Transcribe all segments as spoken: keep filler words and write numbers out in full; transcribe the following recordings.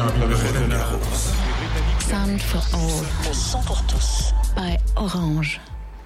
Sound for all. Le son pour tous. By Orange.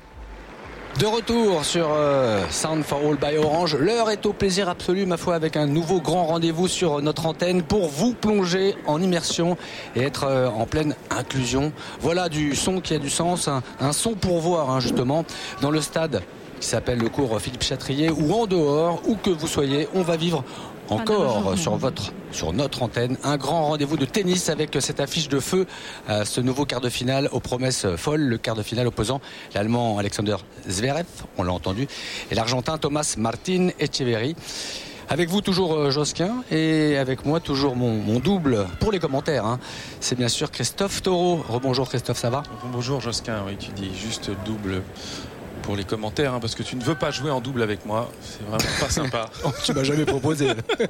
De retour sur euh, Sound for All by Orange. L'heure est au plaisir absolu, ma foi, avec un nouveau grand rendez-vous sur notre antenne pour vous plonger en immersion et être euh, en pleine inclusion. Voilà du son qui a du sens, un, un son pour voir, hein, justement, dans le stade qui s'appelle le cours Philippe Chatrier ou en dehors, où que vous soyez, on va vivre encore sur votre, sur notre antenne, un grand rendez-vous de tennis avec cette affiche de feu, euh, ce nouveau quart de finale aux promesses folles, le quart de finale opposant l'Allemand Alexander Zverev, on l'a entendu, et l'Argentin Thomas Martin Etcheverry. Avec vous toujours euh, Josquin et avec moi toujours mon, mon double pour les commentaires, hein. C'est bien sûr Christophe Taureau. Rebonjour Christophe, ça va? Bonjour Josquin, oui, tu dis juste double pour les commentaires, hein, parce que tu ne veux pas jouer en double avec moi, c'est vraiment pas sympa. Oh, tu m'as jamais proposé.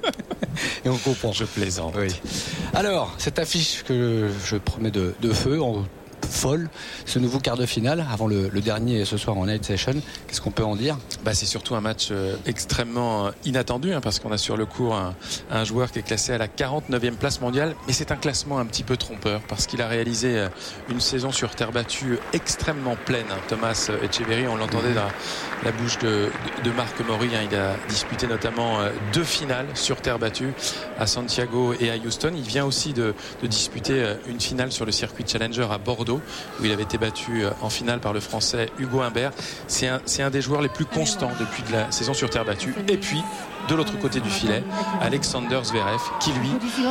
Et on comprend. Je plaisante. Oui. Alors, cette affiche que je promets de, de feu, en folle, ce nouveau quart de finale avant le, le dernier ce soir en night session, qu'est-ce qu'on peut en dire? Bah, c'est surtout un match euh, extrêmement euh, inattendu, hein, parce qu'on a sur le court un, un joueur qui est classé à la quarante-neuvième place mondiale, mais c'est un classement un petit peu trompeur parce qu'il a réalisé euh, une saison sur terre battue extrêmement pleine, hein. Thomas Etcheverry, on l'entendait dans la bouche de, de, de Marc Maury, hein, il a disputé notamment euh, deux finales sur terre battue à Santiago et à Houston. Il vient aussi de, de disputer euh, une finale sur le circuit Challenger à Bordeaux, où il avait été battu en finale par le français Hugo Humbert. C'est un, c'est un des joueurs les plus constants depuis de la saison sur terre battue. Et puis, de l'autre côté du filet, Alexander Zverev, qui lui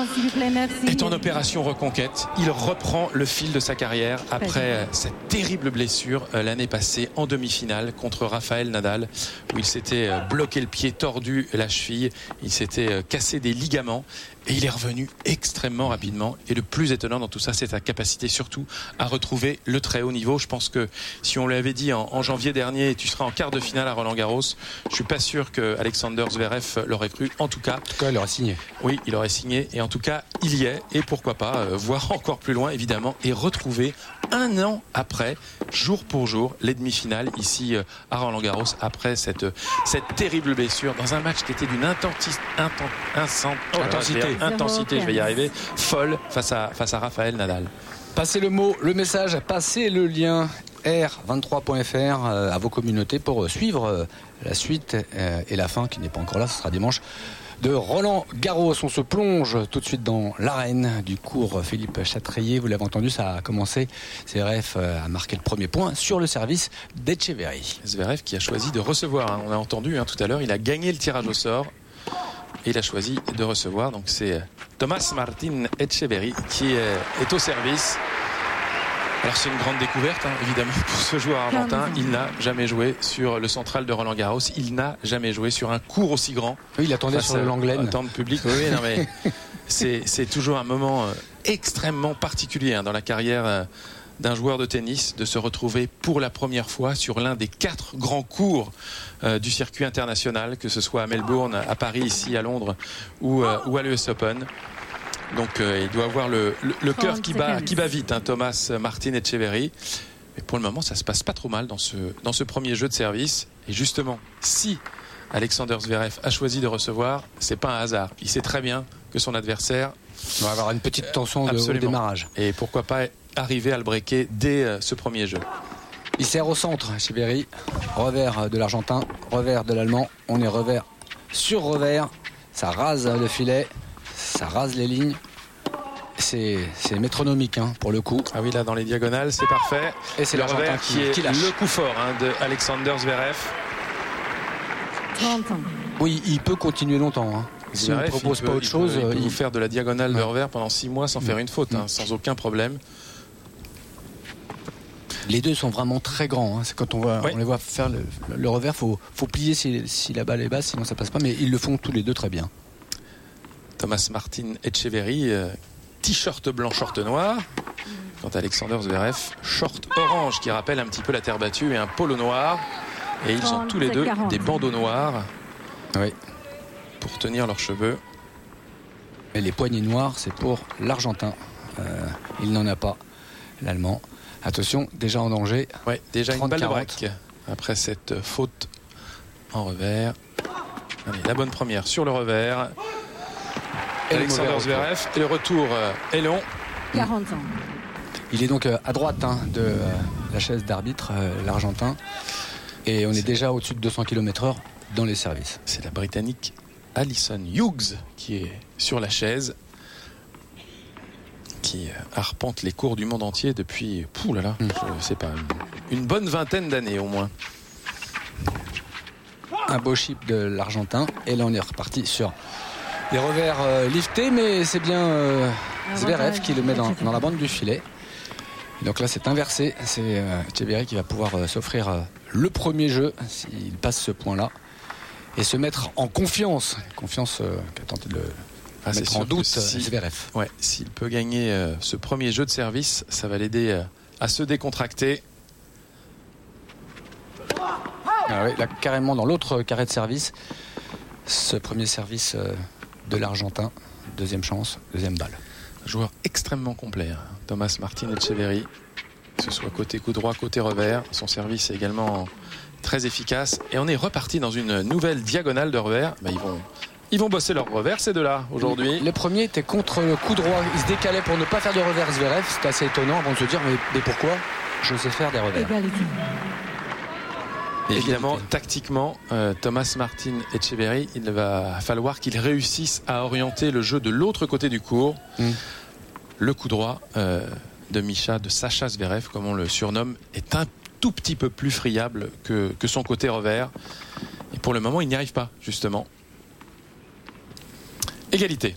est en opération reconquête. Il reprend le fil de sa carrière après cette terrible blessure l'année passée en demi-finale contre Rafael Nadal, où il s'était bloqué le pied, tordu la cheville, il s'était cassé des ligaments. Et il est revenu extrêmement rapidement. Et le plus étonnant dans tout ça, c'est sa capacité surtout à retrouver le très haut niveau. Je pense que si on lui avait dit en, en janvier dernier, tu seras en quart de finale à Roland-Garros, je suis pas sûr que Alexander Zverev l'aurait cru. En tout cas, en tout cas, il aurait signé. Oui, il aurait signé. Et en tout cas, il y est. Et pourquoi pas euh, voir encore plus loin, évidemment, et retrouver un an après, jour pour jour, les demi-finales ici euh, à Roland-Garros après cette, cette terrible blessure dans un match qui était d'une intensi- inten- oh, intensité. Intensité, je vais y arriver, folle face à, face à Rafael Nadal. Passez le mot, le message, passez le lien R vingt-trois point F R euh, à vos communautés pour suivre euh, la suite euh, et la fin qui n'est pas encore là, ce sera dimanche, de Roland Garros. On se plonge tout de suite dans l'arène du cours Philippe Chatrier. Vous l'avez entendu, ça a commencé. Zverev a marqué le premier point sur le service d'Etcheverry. Zverev qui a choisi de recevoir, hein. On a entendu hein, tout à l'heure, il a gagné le tirage au sort. Et il a choisi de recevoir. Donc c'est Thomas Martin Etcheverry qui est, est au service. Alors c'est une grande découverte, hein, évidemment, pour ce joueur argentin. Il n'a jamais joué sur le central de Roland Garros. Il n'a jamais joué sur un court aussi grand. Oui, il attendait sur le Langlaine. Tant de public. Oui, non, mais c'est, c'est toujours un moment extrêmement particulier hein, dans la carrière d'un joueur de tennis, de se retrouver pour la première fois sur l'un des quatre grands cours euh, du circuit international, que ce soit à Melbourne, à Paris, ici à Londres ou, euh, ou à l'U S Open. Donc euh, il doit avoir le, le, le cœur qui bat, qui bat vite, hein, Thomas Martin Etcheverry. Mais pour le moment, ça se passe pas trop mal dans ce, dans ce premier jeu de service. Et justement, si Alexander Zverev a choisi de recevoir, c'est pas un hasard. Il sait très bien que son adversaire va avoir une petite tension de, au démarrage. Et pourquoi pas arriver à le breaker dès ce premier jeu. Il sert au centre, Etcheverry. Revers de l'Argentin, revers de l'Allemand. On est revers sur revers. Ça rase le filet, ça rase les lignes. C'est, c'est métronomique hein, pour le coup. Ah oui, là dans les diagonales, c'est parfait. Et c'est le l'Argentin revers qui, qui est qui lâche. Le coup fort hein, de Alexander Zverev. trente ans. Oui, il peut continuer longtemps. Hein. Si on ne propose peut, pas autre il chose, peut, il peut il vous faire de la diagonale ouais. de revers pendant six mois sans mmh. faire une faute, hein, mmh. sans aucun problème. Les deux sont vraiment très grands. Hein. C'est quand on, voit, oui. on les voit faire le, le revers, faut, faut plier si, si la balle est basse, sinon ça passe pas. Mais ils le font tous les deux très bien. Thomas Martin Etcheverry, euh, t-shirt blanc, short noir. Quant à Alexander Zverev, short orange qui rappelle un petit peu la terre battue et un polo noir. Et ils ont tous les deux des bandeaux noirs. Oui. Pour tenir leurs cheveux. Et les poignets noirs, c'est pour l'Argentin. Euh, il n'en a pas, l'Allemand. Attention, déjà en danger. Oui, déjà trente, une balle quarante. de break. Après cette faute en revers. Allez, la bonne première sur le revers. Et Alexander Zverev. Et le retour est long. quarante ans. Il est donc à droite hein, de euh, la chaise d'arbitre, euh, l'Argentin. Et on est déjà au-dessus de deux cents kilomètres heure dans les services. C'est la Britannique Alison Hughes qui est sur la chaise, qui arpente les cours du monde entier depuis, pouh là là, mmh. je sais pas, une, une bonne vingtaine d'années au moins. Un beau chip de l'Argentin. Et là on est reparti sur les revers euh, liftés, mais c'est bien euh, Zverev qui le met dans, dans la bande du filet. Et donc là c'est inversé, c'est euh, Etcheverry qui va pouvoir euh, s'offrir euh, le premier jeu s'il passe ce point là et se mettre en confiance, confiance euh, qu'a tenté de le ah, mettre en doute si, Zverev. Ouais, s'il peut gagner euh, ce premier jeu de service, ça va l'aider euh, à se décontracter. Ah oui, là carrément dans l'autre carré de service, ce premier service euh, de l'Argentin, deuxième chance, deuxième balle. Joueur extrêmement complet, hein. Thomas Martin Etcheverry, que ce soit côté coup droit, côté revers. Son service est également très efficace. Et on est reparti dans une nouvelle diagonale de revers. Bah, ils vont, ils vont bosser leur revers, ces deux-là, aujourd'hui. Le premier était contre le coup droit. Il se décalait pour ne pas faire de revers Zverev. C'était assez étonnant avant de se dire mais, mais pourquoi je sais faire des revers. Et évidemment, tactiquement, euh, Thomas Martin Etcheverry, il va falloir qu'il réussisse à orienter le jeu de l'autre côté du court. Mm. Le coup droit euh, de Misha, de Sacha Zverev, comme on le surnomme, est un tout petit peu plus friable que, que son côté revers. Et pour le moment, il n'y arrive pas, justement. Égalité.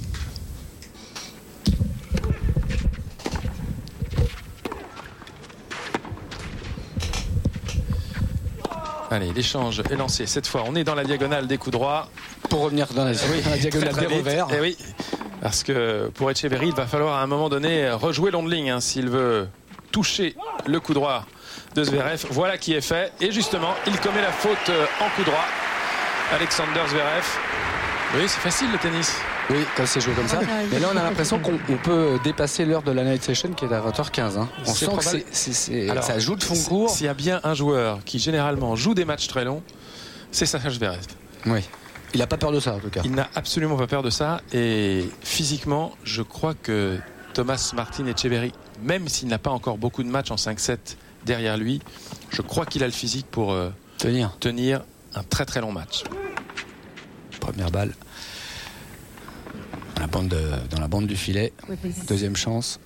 Allez, l'échange est lancé. Cette fois, on est dans la diagonale des coups droits. Pour revenir dans la, oui, dans la diagonale très, très des revers. Et oui, parce que pour Etcheverry, il va falloir à un moment donné rejouer long de ligne hein, s'il veut toucher le coup droit de Zverev. Voilà qui est fait. Et justement, il commet la faute en coup droit. Alexander Zverev. Oui, c'est facile le tennis. Oui, quand c'est joué comme ça. Mais là, on a l'impression qu'on peut dépasser l'heure de la night session qui est à vingt heures quinze. Hein. On sent probable. que c'est, c'est, Alors, ça joue de fond court. S'il y a bien un joueur qui généralement joue des matchs très longs, c'est Sacha Zverev. Oui. Il n'a pas peur de ça en tout cas. Il n'a absolument pas peur de ça. Et physiquement, je crois que Thomas Martin Etcheverry, même s'il n'a pas encore beaucoup de matchs en cinq sept derrière lui, je crois qu'il a le physique pour euh, tenir. tenir un très très long match. Première balle. Dans la bande, de, dans la bande du filet. Deuxième chance.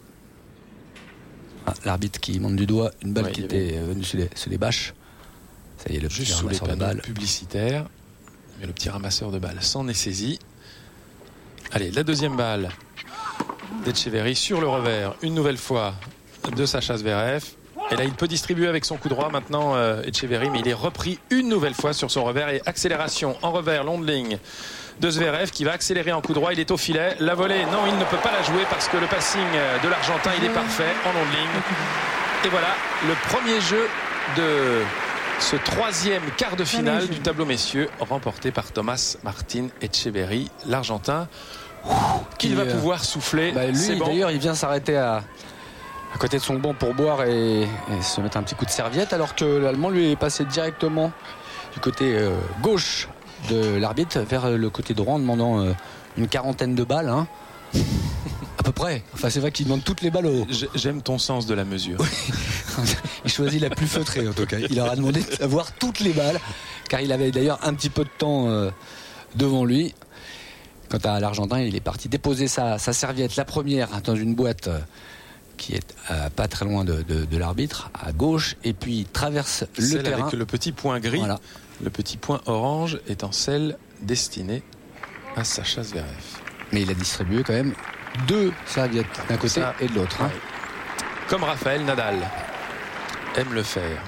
Ah, l'arbitre qui monte du doigt une balle ouais, qui était avait... venue sur les, sur les bâches. Ça y est, le juste petit sous les ramasseur de balles publicitaires. Mais le petit ramasseur de balles s'en est saisi. Allez, la deuxième balle d'Etcheverry sur le revers. Une nouvelle fois de Sacha Zverev. Et là, il peut distribuer avec son coup droit maintenant euh, Etcheverry, mais il est repris une nouvelle fois sur son revers. Et accélération en revers, long de ligne de Zverev qui va accélérer en coup droit. Il est au filet. La volée, non, il ne peut pas la jouer parce que le passing de l'Argentin, il est parfait en long de ligne. Et voilà, le premier jeu de ce troisième quart de finale du tableau messieurs, remporté par Thomas Martin Etcheverry, l'Argentin, qu'il va pouvoir souffler. Bah, lui, bon. D'ailleurs, il vient s'arrêter à... à côté de son banc pour boire et, et se mettre un petit coup de serviette, alors que l'Allemand lui est passé directement du côté euh, gauche de l'arbitre vers le côté droit en demandant euh, une quarantaine de balles hein. À peu près, enfin c'est vrai qu'il demande toutes les balles au... J'aime ton sens de la mesure. Il choisit la plus feutrée en tout cas. Il leur a demandé d'avoir toutes les balles car il avait d'ailleurs un petit peu de temps euh, devant lui. Quant à l'Argentin, il est parti déposer sa, sa serviette, la première dans une boîte euh, qui est euh, pas très loin de, de, de l'arbitre, à gauche, et puis il traverse le celle terrain. Avec le petit point gris, voilà. Le petit point orange étant celle destinée à Sacha Zverev. Mais il a distribué quand même deux serviettes d'un côté Ça, et de l'autre. Hein. Ouais. Comme Raphaël Nadal aime le faire.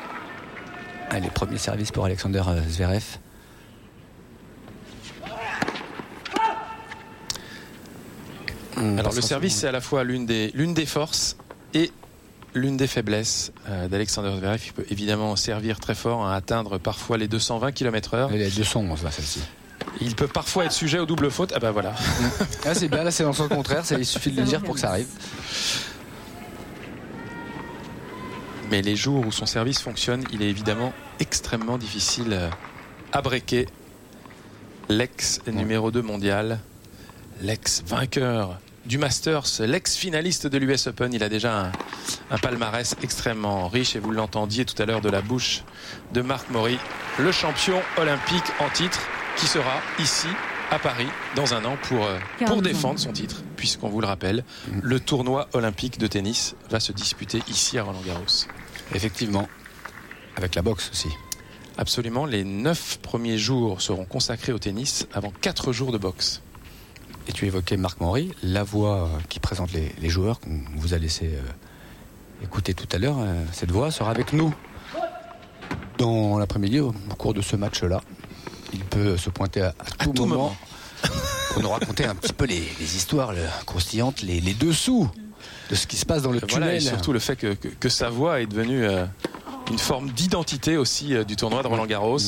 Allez, premier service pour Alexander Zverev. Alors le service, c'est à la fois l'une des, l'une des forces et l'une des faiblesses euh, d'Alexander Zverev. Il peut évidemment servir très fort, à atteindre parfois les deux cent vingt kilomètres heure. Les deux cent onze là, celle-ci. Il peut parfois être sujet aux doubles fautes. Ah ben voilà. Ah, c'est bien, là c'est dans le contraire, il suffit de le dire pour que ça arrive. Mais les jours où son service fonctionne, il est évidemment extrêmement difficile à breaker. L'ex numéro deux mondial, l'ex-vainqueur du Masters, l'ex-finaliste de l'U S Open. Il a déjà un, un palmarès extrêmement riche et vous l'entendiez tout à l'heure de la bouche de Marc Maury, le champion olympique en titre qui sera ici à Paris dans un an pour, pour défendre son titre, puisqu'on vous le rappelle, le tournoi olympique de tennis va se disputer ici à Roland-Garros. Effectivement, avec la boxe aussi. Absolument, les neuf premiers jours seront consacrés au tennis avant quatre jours de boxe. Et tu évoquais Marc Maury, la voix qui présente les, les joueurs qu'on vous a laissé euh, écouter tout à l'heure. Euh, cette voix sera avec nous dans l'après-midi au, au cours de ce match-là. Il peut se pointer à, à, tout, à tout moment, moment. pour nous raconter un petit peu les, les histoires le, croustillantes, les, les dessous de ce qui se passe dans le voilà, tunnel. Et surtout le fait que, que, que sa voix est devenue euh, une forme d'identité aussi euh, du tournoi de Roland-Garros.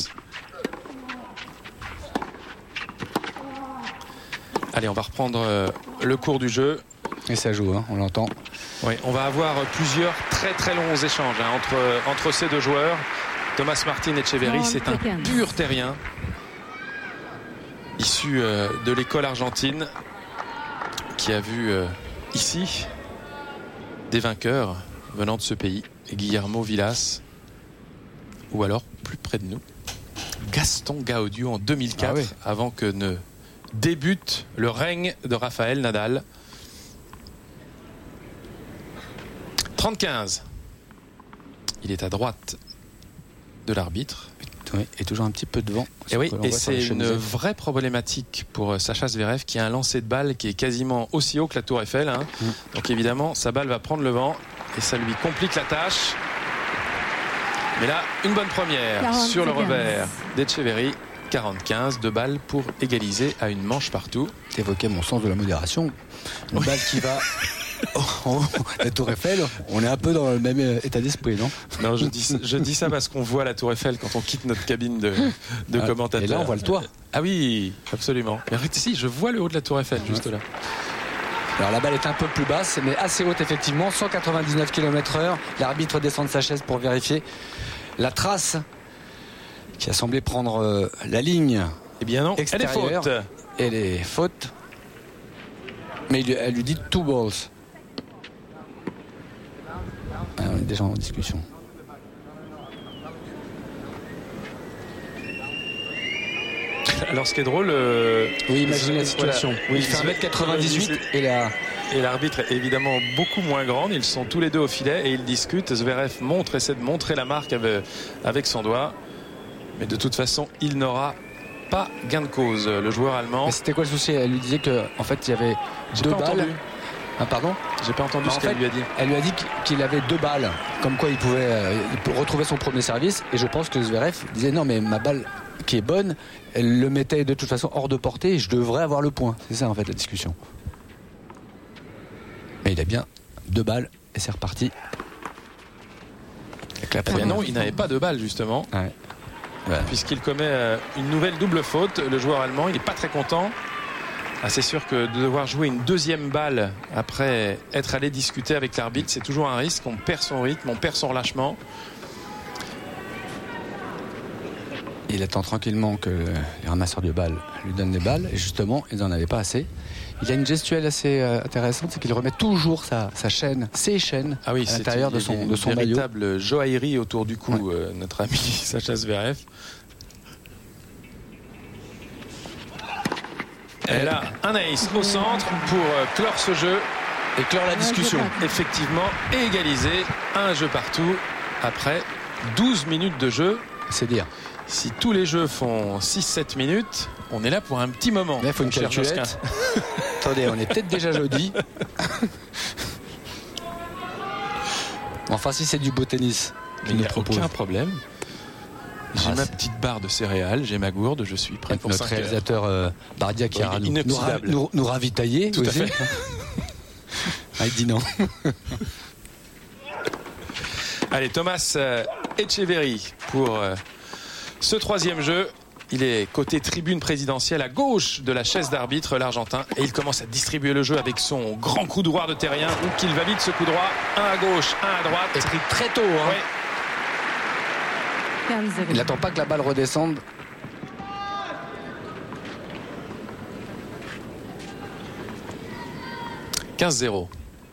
Allez, on va reprendre euh, le cours du jeu. Et ça joue, hein, on l'entend. Oui, on va avoir plusieurs très très longs échanges hein, entre, entre ces deux joueurs. Thomas Martin Etcheverry, c'est un pur terrien, issu euh, de l'école argentine, qui a vu euh, ici des vainqueurs venant de ce pays. Guillermo Vilas, ou alors, plus près de nous, Gaston Gaudio en deux mille quatre, ah oui. avant que ne débute le règne de Rafael Nadal. trente-quinze. Il est à droite de l'arbitre. Oui, et toujours un petit peu devant. Et oui, et c'est une vraie problématique pour Sacha Zverev qui a un lancer de balle qui est quasiment aussi haut que la Tour Eiffel. Hein. Mmh. Donc évidemment, sa balle va prendre le vent et ça lui complique la tâche. Mais là, une bonne première quarante, sur le revers d'Etcheverry. quarante quinze, deux balles pour égaliser à une manche partout. Tu évoquais mon sens de la modération. Une oui. balle qui va en la Tour Eiffel, on est un peu dans le même état d'esprit, non? Non, je dis, je dis ça parce qu'on voit la Tour Eiffel quand on quitte notre cabine de, de ah, commentateur. Et là, on voit le toit. Ah oui, absolument. Mais arrête ici, je vois le haut de la Tour Eiffel, juste ouais. là. Alors la balle est un peu plus basse, mais assez haute effectivement, cent quatre-vingt-dix-neuf kilomètres heure. L'arbitre descend de sa chaise pour vérifier la trace qui a semblé prendre euh, la ligne. Eh bien non, elle est faute. Elle est faute. Mais il, elle lui dit two balls. Ah, on est déjà en discussion. Alors ce qui est drôle... Euh, oui, imaginez la situation. Voilà. Oui, il fait un mètre quatre-vingt-dix-huit et la... Et l'arbitre est évidemment beaucoup moins grande. Ils sont tous les deux au filet et ils discutent. Zverev montre, essaie de montrer la marque avec, avec son doigt. Mais de toute façon, il n'aura pas gain de cause, le joueur allemand. Mais c'était quoi le souci? Elle lui disait qu'en fait, il y avait deux balles. Ah, pardon? J'ai pas entendu bah, ce qu'elle lui a dit. Elle lui a dit qu'il avait deux balles, comme quoi il pouvait euh, retrouver son premier service. Et je pense que Zverev disait non, mais ma balle qui est bonne, elle le mettait de toute façon hors de portée et je devrais avoir le point. C'est ça en fait la discussion. Mais il a bien deux balles et c'est reparti. Avec la première. Non, il n'avait pas de balles justement. Ouais. Voilà. Puisqu'il commet une nouvelle double faute, le joueur allemand, il n'est pas très content. Ah, c'est sûr que de devoir jouer une deuxième balle après être allé discuter avec l'arbitre, c'est toujours un risque. On perd son rythme, on perd son relâchement. Il attend tranquillement que les ramasseurs de balles lui donnent des balles. Et justement, ils n'en avaient pas assez. Il a une gestuelle assez intéressante, c'est qu'il remet toujours sa, sa chaîne, ses chaînes ah oui, à l'intérieur de son, de son maillot. Une véritable joaillerie autour du cou, ouais. euh, notre ami Sacha Zverev. Elle a un ace au centre pour clore ce jeu et clore la discussion. Effectivement, et égaliser un jeu partout après douze minutes de jeu. C'est dire. Si tous les jeux font six sept minutes, on est là pour un petit moment. Mais il faut une calculette. Attendez, on est peut-être déjà jeudi. Enfin, si c'est du beau tennis, il n'y a aucun problème. J'ai ah, ma petite barre de céréales, j'ai ma gourde, je suis prêt pour notre réalisateur euh, Bardia qui a nous, nous, nous, nous ravitaillé. Tout à fait. Ah, il dit non. Allez, Thomas euh, Etcheverry pour euh, ce troisième jeu. Il est côté tribune présidentielle à gauche de la chaise d'arbitre, l'Argentin. Et il commence à distribuer le jeu avec son grand coup droit de terrien. Ou qu'il valide ce coup droit. Un à gauche, un à droite. Et pris très tôt. Hein. Ouais. Il n'attend pas que la balle redescende. quinze zéro.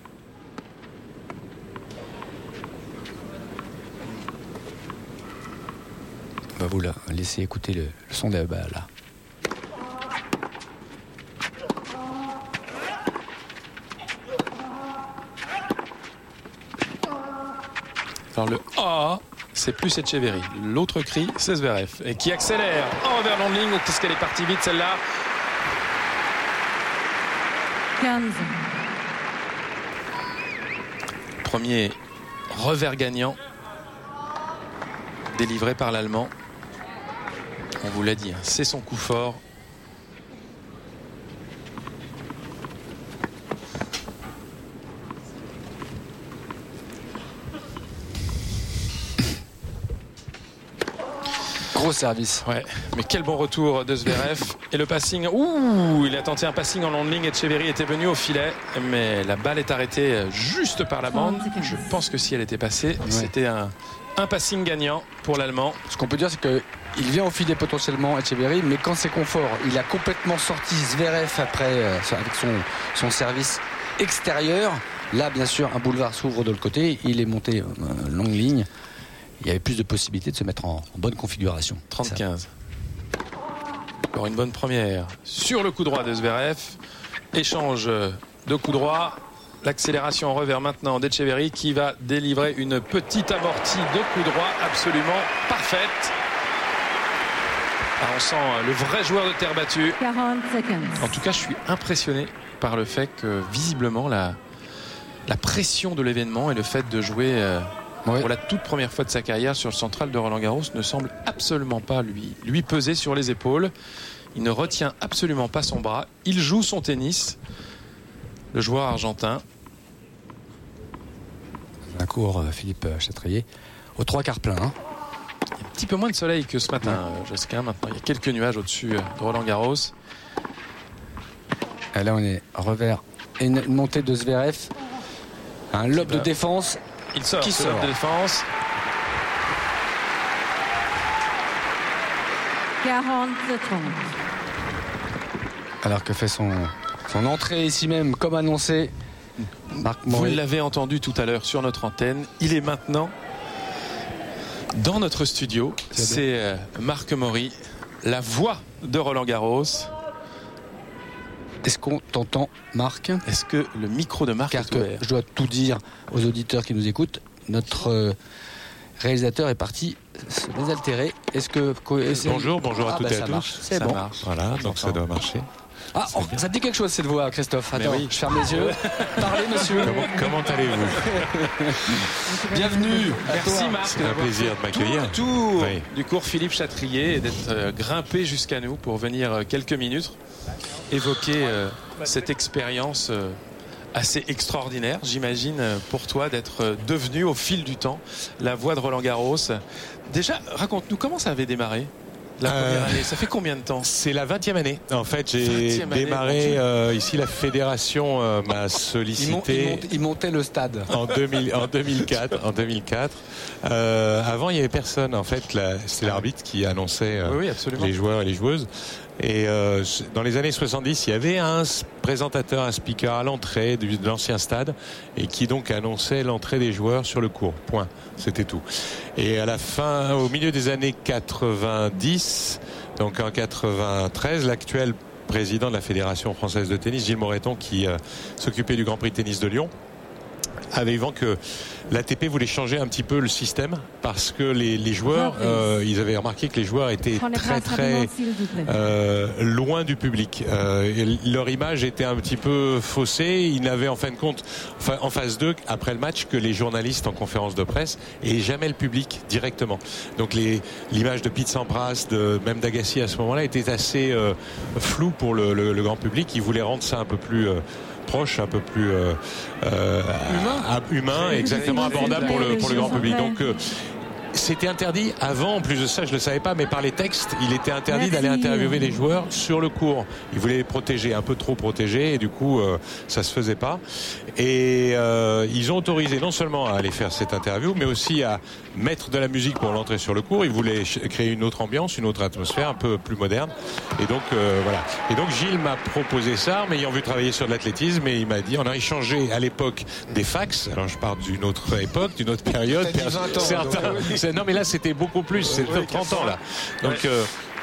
On va vous la laisser écouter le, le son de bah, là. Alors le A, c'est plus Etcheverry. L'autre cri, c'est Zverev. Et qui accélère en vers long de ligne. Qu'est-ce qu'elle est partie vite celle-là. quinze. Premier revers gagnant délivré par l'Allemand. On vous l'a dit, hein, c'est son coup fort. Gros service. Ouais, mais quel bon retour de Zverev. Et le passing, ouh, il a tenté un passing en long de ligne. Etcheverry était venu au filet, mais la balle est arrêtée juste par la bande. Je pense que si elle était passée, ouais. C'était un, un passing gagnant pour l'Allemand. Ce qu'on peut dire, c'est qu'il vient au filet potentiellement Etcheverry, mais quand c'est confort, il a complètement sorti Zverev après euh, avec son, son service extérieur. Là, bien sûr, un boulevard s'ouvre de l'autre côté. Il est monté euh, longue ligne. Il y avait plus de possibilités de se mettre en, en bonne configuration. trente quinze. Encore une bonne première sur le coup droit de Zverev. Échange de coup droit. L'accélération en revers maintenant d'Etcheverry qui va délivrer une petite amortie de coup droit absolument parfaite. Ah, on sent le vrai joueur de terre battue. quarante secondes. En tout cas, je suis impressionné par le fait que visiblement la, la pression de l'événement et le fait de jouer... Euh, Oui. Pour la toute première fois de sa carrière sur le central de Roland-Garros ne semble absolument pas lui, lui peser sur les épaules. Il ne retient absolument pas son bras. Il joue son tennis. Le joueur argentin. Un cours Philippe Chatrier au trois quarts plein. Hein. Il y a un petit peu moins de soleil que ce matin, ouais. Josquin. Maintenant, il y a quelques nuages au-dessus de Roland-Garros. Et là, on est revers et une montée de Zverev. Un lob de défense. Il sort, qui sort de défense. quarante trente. Alors que fait son, son entrée ici même, comme annoncé, Marc Maury. Vous l'avez entendu tout à l'heure sur notre antenne. Il est maintenant dans notre studio. C'est euh, Marc Maury, la voix de Roland-Garros. Est-ce qu'on t'entend, Marc ? Est-ce que le micro de Marc Car est ouvert ? Je dois tout dire aux auditeurs qui nous écoutent. Notre euh, réalisateur est parti se désaltérer. Est-ce que est bonjour, bonjour à ah, toutes bah, et à tous. Marche. C'est ça bon. Marche. Voilà, donc ça doit marcher. Ah, oh, ça te dit quelque chose cette voix, Christophe ? Attends, oui. je ferme les yeux. Parlez, monsieur. Comment, comment allez-vous ? Bienvenue. Merci Marc. C'est un plaisir de m'accueillir. Tout autour oui. du cours Philippe Chatrier et d'être euh, grimpé jusqu'à nous pour venir euh, quelques minutes évoquer euh, cette expérience euh, assez extraordinaire, j'imagine, pour toi d'être euh, devenu au fil du temps la voix de Roland-Garros. Déjà, raconte-nous comment ça avait démarré la première Euh, année. Ça fait combien de temps ? C'est la vingtième année. En fait, j'ai vingtième année, démarré euh, ici. La fédération euh, m'a Il, mon- sollicité il monte- il montait le stade. en, deux mille, en deux mille quatre. En deux mille quatre. Euh, avant, il n'y avait personne. En fait, la- c'est l'arbitre qui annonçait euh, Oui, oui, absolument. les joueurs et les joueuses. Et euh, dans les années soixante-dix, il y avait un s- présentateur, un speaker à l'entrée du- de l'ancien stade et qui donc annonçait l'entrée des joueurs sur le court. Point. C'était tout. Et à la fin, au milieu des années quatre-vingt-dix, donc en quatre-vingt-treize, l'actuel président de la Fédération française de tennis, Gilles Moreton, qui euh, s'occupait du Grand Prix de tennis de Lyon, avait vent que l'A T P voulait changer un petit peu le système parce que les, les joueurs, euh, ils avaient remarqué que les joueurs étaient très très euh, loin du public. Euh, et leur image était un petit peu faussée. Ils n'avaient en fin de compte, enfin, en phase deux, après le match, que les journalistes en conférence de presse et jamais le public directement. Donc les, l'image de Pete Sampras, de, même d'Agassi à ce moment-là, était assez euh, floue pour le, le, le grand public. Ils voulaient rendre ça un peu plus... Euh, proche, un peu plus euh, euh, humain, à, humain exactement abordable pour le, pour le grand public. Donc euh, c'était interdit avant, en plus de ça, je le savais pas, mais par les textes, il était interdit Merci. d'aller interviewer les joueurs sur le court. Ils voulaient les protéger, un peu trop protéger, et du coup, euh, ça se faisait pas. Et euh, ils ont autorisé non seulement à aller faire cette interview, mais aussi à mettre de la musique pour l'entrée sur le court. Ils voulaient créer une autre ambiance, une autre atmosphère, un peu plus moderne. Et donc, euh, voilà. Et donc, Gilles m'a proposé ça, mais ayant vu travailler sur de l'athlétisme, et il m'a dit, on a échangé à l'époque des fax. Alors, je parle d'une autre époque, d'une autre période. vingt ans, certains, donc, oui. Non, mais là, c'était beaucoup plus. C'était trente ans, là. Donc, euh,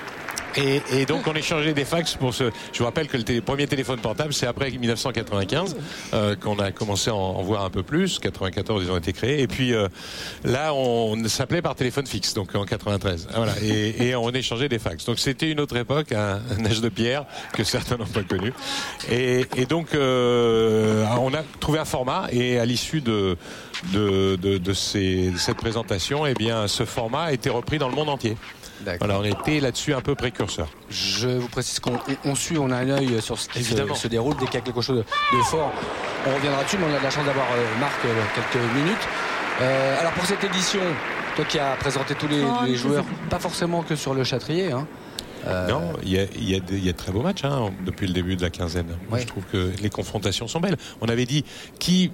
Et, et donc on échangeait des fax pour ce. Je vous rappelle que le télé, premier téléphone portable, c'est après dix-neuf cent quatre-vingt-quinze euh, qu'on a commencé à en, en voir un peu plus. quatre-vingt-quatorze, ils ont été créés. Et puis euh, là, on s'appelait par téléphone fixe, donc en quatre-vingt-treize. Voilà. Et, et on échangeait des fax. Donc c'était une autre époque, un, un âge de pierre que certains n'ont pas connu. Et, et donc euh, on a trouvé un format. Et à l'issue de de, de, de, ces, de cette présentation, eh bien, ce format a été repris dans le monde entier. Voilà, on était là-dessus un peu précurseur. Je vous précise qu'on on suit, on a un œil sur ce qui se, se déroule. Dès qu'il y a quelque chose de, de fort, on reviendra dessus. Mais on a de la chance d'avoir euh, Marc euh, quelques minutes. Euh, alors pour cette édition, toi qui as présenté tous les, oh, les joueurs, pas forcément que sur le Châtrier, hein. Euh... Non, il y a, il y, a de, il y a de très beaux matchs hein, depuis le début de la quinzaine. Moi, ouais. je trouve que les confrontations sont belles. On avait dit qui,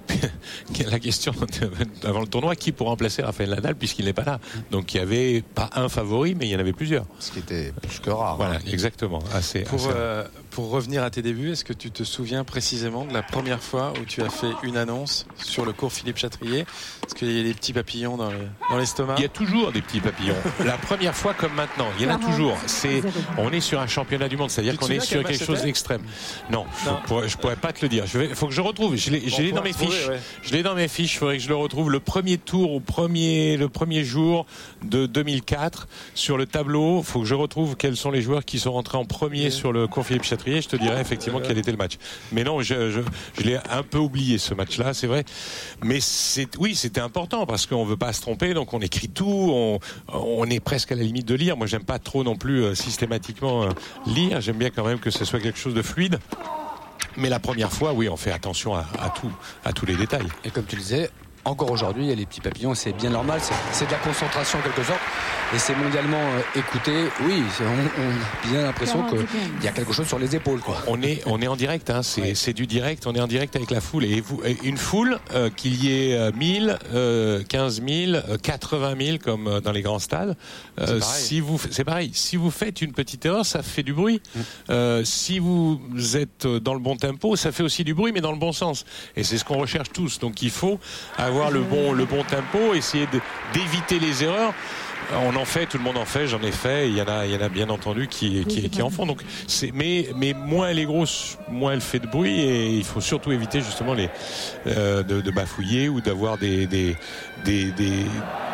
la question avant le tournoi, qui pour remplacer Rafael Nadal puisqu'il n'est pas là. Donc il n'y avait pas un favori, mais il y en avait plusieurs. Ce qui était plus que rare. Voilà, hein. exactement. Assez, pour, assez euh, pour revenir à tes débuts, est-ce que tu te souviens précisément de la première fois où tu as fait une annonce sur le cours Philippe Châtrier? Est-ce qu'il y a des petits papillons dans, le, dans l'estomac? Il y a toujours des petits papillons. La première fois comme maintenant, il y en a toujours. C'est On est sur un championnat du monde, c'est-à-dire qu'on est sur quelque chose d'extrême. Non, non. Je, pourrais, je pourrais pas te le dire. Il faut que je retrouve. Je l'ai, bon, je l'ai dans mes trouver, fiches. Ouais. Je l'ai dans mes fiches. Il faudrait que je le retrouve. Le premier tour, au premier, le premier jour de deux mille quatre, sur le tableau. Il faut que je retrouve quels sont les joueurs qui sont rentrés en premier ouais. sur le cours Philippe Châtrier. Je te dirai effectivement ouais. quel était le match. Mais non, je, je, je l'ai un peu oublié ce match-là, c'est vrai. Mais c'est, oui, c'était important parce qu'on veut pas se tromper, donc on écrit tout. On, on est presque à la limite de lire. Moi, j'aime pas trop non plus euh, systématiquement lire, j'aime bien quand même que ce soit quelque chose de fluide, mais la première fois oui on fait attention à, à tout, à tous les détails. Et comme tu disais, encore aujourd'hui il y a les petits papillons, c'est bien normal, c'est, c'est de la concentration en quelque sorte et c'est mondialement euh, écouté. Oui, c'est, on, on a bien l'impression qu'il y a quelque chose sur les épaules quoi. On est, on est en direct hein, c'est, ouais. c'est du direct, on est en direct avec la foule et vous, une foule euh, qu'il y ait euh, mille, euh, quinze mille, euh, quatre-vingt mille comme euh, dans les grands stades euh, c'est si vous, c'est pareil, si vous faites une petite erreur ça fait du bruit mmh. euh, si vous êtes dans le bon tempo ça fait aussi du bruit mais dans le bon sens et c'est ce qu'on recherche tous, donc il faut avoir le bon, le bon tempo, essayer de, d'éviter les erreurs. On en fait, tout le monde en fait, j'en ai fait, il y en a, il y en a bien entendu qui, qui, qui en font. Donc, c'est, mais, mais moins elle est grosse, moins elle fait de bruit et il faut surtout éviter justement les, euh, de, de bafouiller ou d'avoir des, des, des, des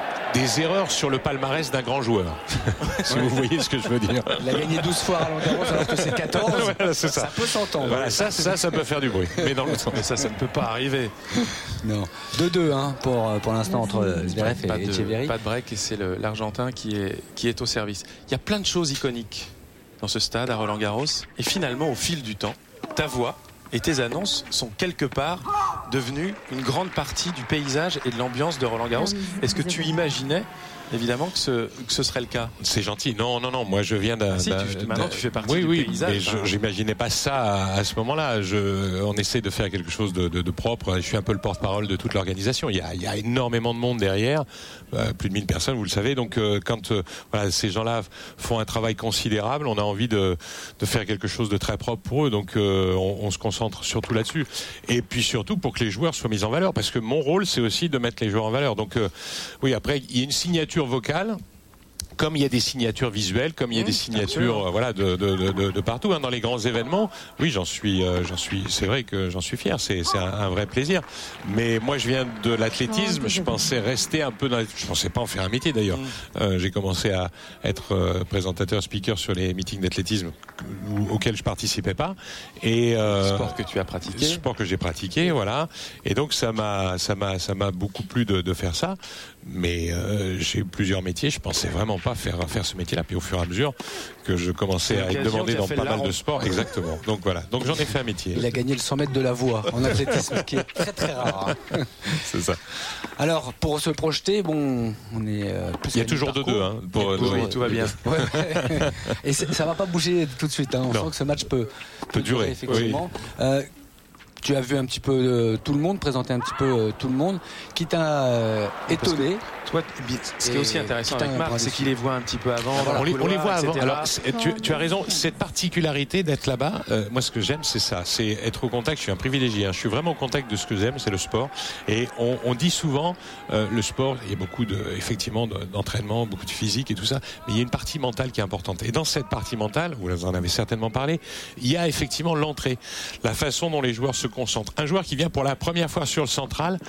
des erreurs sur le palmarès d'un grand joueur. Si ouais. vous voyez ce que je veux dire. Il a gagné douze fois à Roland Garros alors que c'est quatorze. Voilà, c'est ça. Ça peut s'entendre. Voilà, ça, ça, ça peut faire du bruit. Mais dans l'autre sens. Mais ça, ça ne peut pas arriver. Non. deux deux hein, pour, pour l'instant entre Zverev et Etcheverry. Pas de break et c'est le, l'Argentin qui est, qui est au service. Il y a plein de choses iconiques dans ce stade à Roland Garros. Et finalement, au fil du temps, ta voix et tes annonces sont quelque part devenues une grande partie du paysage et de l'ambiance de Roland Garros. Est-ce que tu imaginais évidemment que ce, que ce serait le cas? C'est gentil. Non, non, non. Moi, je viens d'un. Ah si, tu, maintenant, tu fais partie oui, du oui, paysage. Mais je, j'imaginais pas ça à, à ce moment-là. Je, on essaie de faire quelque chose de, de, de propre. Je suis un peu le porte-parole de toute l'organisation. Il y a, il y a énormément de monde derrière, euh, plus de mille personnes, vous le savez. Donc, euh, quand euh, voilà, ces gens-là font un travail considérable, on a envie de, de faire quelque chose de très propre pour eux. Donc, euh, on, on se concentre surtout là-dessus. Et puis surtout pour que les joueurs soient mis en valeur, parce que mon rôle, c'est aussi de mettre les joueurs en valeur. Donc, euh, oui, après, il y a une signature vocale. Comme il y a des signatures visuelles, comme il y a mmh, des signatures, euh, voilà, de, de, de, de partout, hein, dans les grands événements. Oui, j'en suis, euh, j'en suis. C'est vrai que j'en suis fier. C'est, c'est un, un vrai plaisir. Mais moi, je viens de l'athlétisme. Oh, je pensais rester un peu dans. Je pensais pas en faire un métier d'ailleurs. Mmh. Euh, j'ai commencé à être euh, présentateur, speaker sur les meetings d'athlétisme auxquels je participais pas. Et euh, sport que tu as pratiqué. Sport que j'ai pratiqué, voilà. Et donc ça m'a, ça m'a, ça m'a beaucoup plu de, de faire ça. Mais euh, j'ai eu plusieurs métiers. Je pensais vraiment pas pas faire faire ce métier-là. Puis au fur et à mesure que je commençais à être demandé dans pas mal de sports, exactement. Donc voilà. Donc j'en ai fait un métier. Il a gagné le cent mètres de la voie en athlétisme, qui est très très rare. Hein. C'est ça. Alors pour se projeter, bon, on est. Euh, plus Il y a toujours de deux, hein. Pour, oui, oui, tout va bien. Ouais. Et ça va pas bouger tout de suite. Hein. On non. sent que ce match peut, peut, peut durer, effectivement. Oui. Euh, Tu as vu un petit peu euh, tout le monde, présenté un petit peu euh, tout le monde, qui t'a euh, étonné. Toi, ce qui est aussi intéressant avec Marc, c'est qu'il les voit un petit peu avant. Alors, on, les, on les voit avant. Alors, tu, tu as raison. Oh. Cette particularité d'être là-bas, euh, moi, ce que j'aime, c'est ça. C'est être au contact. Je suis un privilégié. Hein. Je suis vraiment au contact de ce que j'aime, c'est le sport. Et on, on dit souvent, euh, le sport, il y a beaucoup de, effectivement, d'entraînement, beaucoup de physique et tout ça. Mais il y a une partie mentale qui est importante. Et dans cette partie mentale, vous en avez certainement parlé, il y a effectivement l'entrée, la façon dont les joueurs se concentrent. Un joueur qui vient pour la première fois sur le central,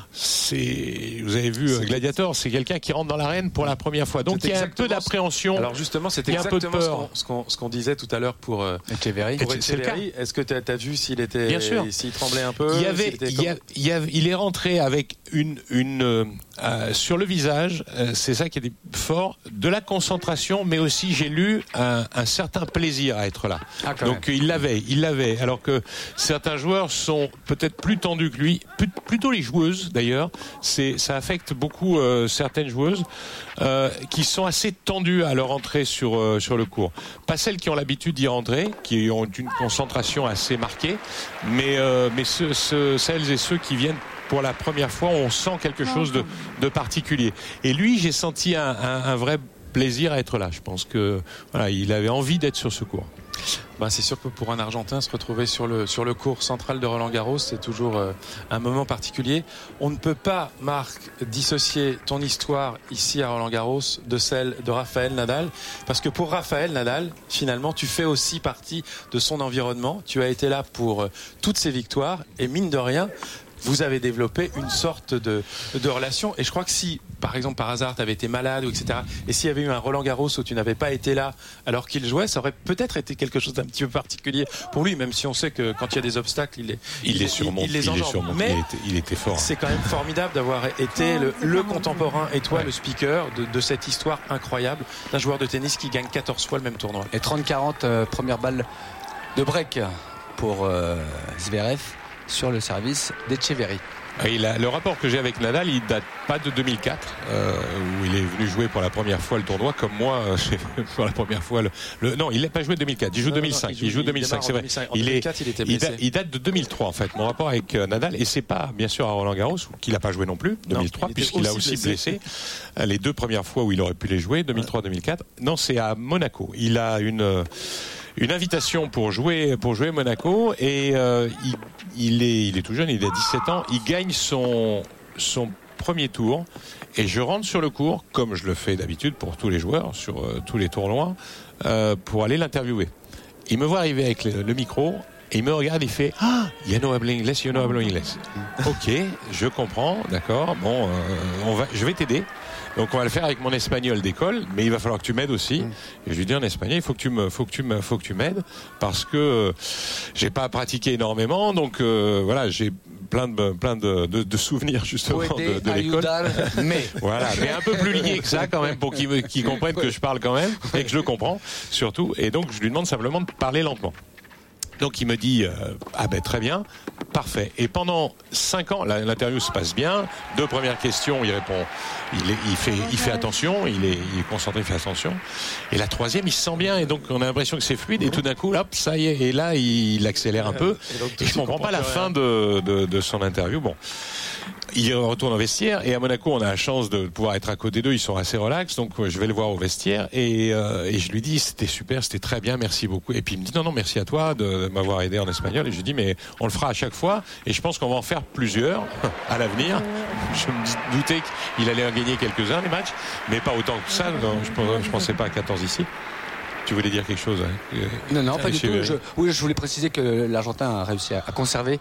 c'est, vous avez vu Gladiator, c'est quelqu'un qui rentre dans l'arène pour la première fois. Donc il y a un peu d'appréhension. Alors justement, c'est exactement ce qu'on, ce, qu'on, ce qu'on disait tout à l'heure pour euh, Echeverry. Pour Echeverry. Est-ce que tu as vu s'il était, bien sûr, s'il tremblait un peu? Il y avait, il, y a, il, y a, il est rentré avec une, une euh, sur le visage, euh, c'est ça qui est fort, de la concentration, mais aussi j'ai lu un, un certain plaisir à être là. Ah, donc même. il l'avait, il l'avait. Alors que certains joueurs sont peut-être plus tendus que lui, plutôt les joueuses d'ailleurs. C'est, ça affecte beaucoup euh, certaines joueuses euh, qui sont assez tendues à leur entrée sur euh, sur le court. Pas celles qui ont l'habitude d'y rentrer, qui ont une concentration assez marquée, mais euh, mais ce, ce, celles et ceux qui viennent pour la première fois, on sent quelque chose de, de particulier. Et lui, j'ai senti un, un, un vrai plaisir à être là. Je pense que voilà, il avait envie d'être sur ce court. Bah, c'est sûr que pour un Argentin, se retrouver sur le, sur le court central de Roland-Garros, c'est toujours euh, un moment particulier. On ne peut pas, Marc, dissocier ton histoire ici à Roland-Garros de celle de Rafael Nadal, parce que pour Rafael Nadal, finalement, tu fais aussi partie de son environnement. Tu as été là pour euh, toutes ses victoires, et mine de rien, vous avez développé une sorte de, de relation. Et je crois que si, par exemple, par hasard, tu avais été malade, ou et cetera, et s'il y avait eu un Roland-Garros où tu n'avais pas été là alors qu'il jouait, ça aurait peut-être été quelque chose d'un petit peu particulier pour lui, même si on sait que quand il y a des obstacles, il, est, il, il, est surmonté, il, il les engendre. Mais il était, il était fort. C'est quand même formidable d'avoir été le, le contemporain et toi, ouais, le speaker de, de cette histoire incroyable d'un joueur de tennis qui gagne quatorze fois le même tournoi. Et trente quarante, euh, première balle de break pour euh, Zverev sur le service d'Echeverry. Il a, le rapport que j'ai avec Nadal, il date pas de deux mille quatre, euh, où il est venu jouer pour la première fois le tournoi, comme moi, euh, pour la première fois le, le non, il n'a pas joué deux mille quatre, il joue non, deux mille cinq, non, il, joue, il joue deux mille cinq, c'est vrai. Il, il, deux mille quatre, est, il, était il, da, il date de deux mille trois en fait. Mon rapport avec euh, Nadal, et c'est pas bien sûr à Roland-Garros qu'il n'a pas joué non plus, deux mille trois, non, puisqu'il a aussi blessé. blessé. Les deux premières fois où il aurait pu les jouer, deux mille trois deux mille quatre. Non, c'est à Monaco. Il a une euh, une invitation pour jouer pour jouer Monaco et euh, il, il est il est tout jeune, il a dix-sept ans, il gagne son son premier tour et je rentre sur le court comme je le fais d'habitude pour tous les joueurs sur euh, tous les tournois euh, pour aller l'interviewer. Il me voit arriver avec le, le micro et il me regarde, il fait ah, you know hablo inglés, you know hablo inglés. Ok, je comprends, d'accord. Bon, euh, on va, je vais t'aider. Donc on va le faire avec mon espagnol d'école, mais il va falloir que tu m'aides aussi. Et je lui dis en espagnol, il faut que tu me, faut que tu me, faut que tu m'aides parce que euh, j'ai pas pratiqué énormément, donc euh, voilà, j'ai plein de, plein de, de, de souvenirs justement de, de l'école. Mais voilà, mais un peu plus lié que ça quand même pour qu'ils qu'ils comprennent que je parle quand même et que je le comprends surtout. Et donc je lui demande simplement de parler lentement. Donc il me dit euh, ah ben très bien, parfait. Et pendant cinq ans, l'interview se passe bien. Deux premières questions, il répond, il, est, il fait, il fait attention, il est, il est concentré, il fait attention. Et la troisième, il se sent bien et donc on a l'impression que c'est fluide. Et tout d'un coup, hop, ça y est. Et là, il accélère un peu. Et, donc, et je comprends pas la fin de, de, de son interview. Bon. Il retourne au vestiaire et à Monaco on a la chance de pouvoir être à côté d'eux, ils sont assez relax, donc je vais le voir au vestiaire et, euh, et je lui dis c'était super, c'était très bien, merci beaucoup. Et puis il me dit non non merci à toi de m'avoir aidé en espagnol et je lui dis mais on le fera à chaque fois et je pense qu'on va en faire plusieurs à l'avenir. Je me doutais qu'il allait en gagner quelques-uns les matchs, mais pas autant que ça, non, je, je pensais pas à quatorze ici. Tu voulais dire quelque chose hein? Non non pas du tout. Je, oui je voulais préciser que l'Argentin a réussi à, à conserver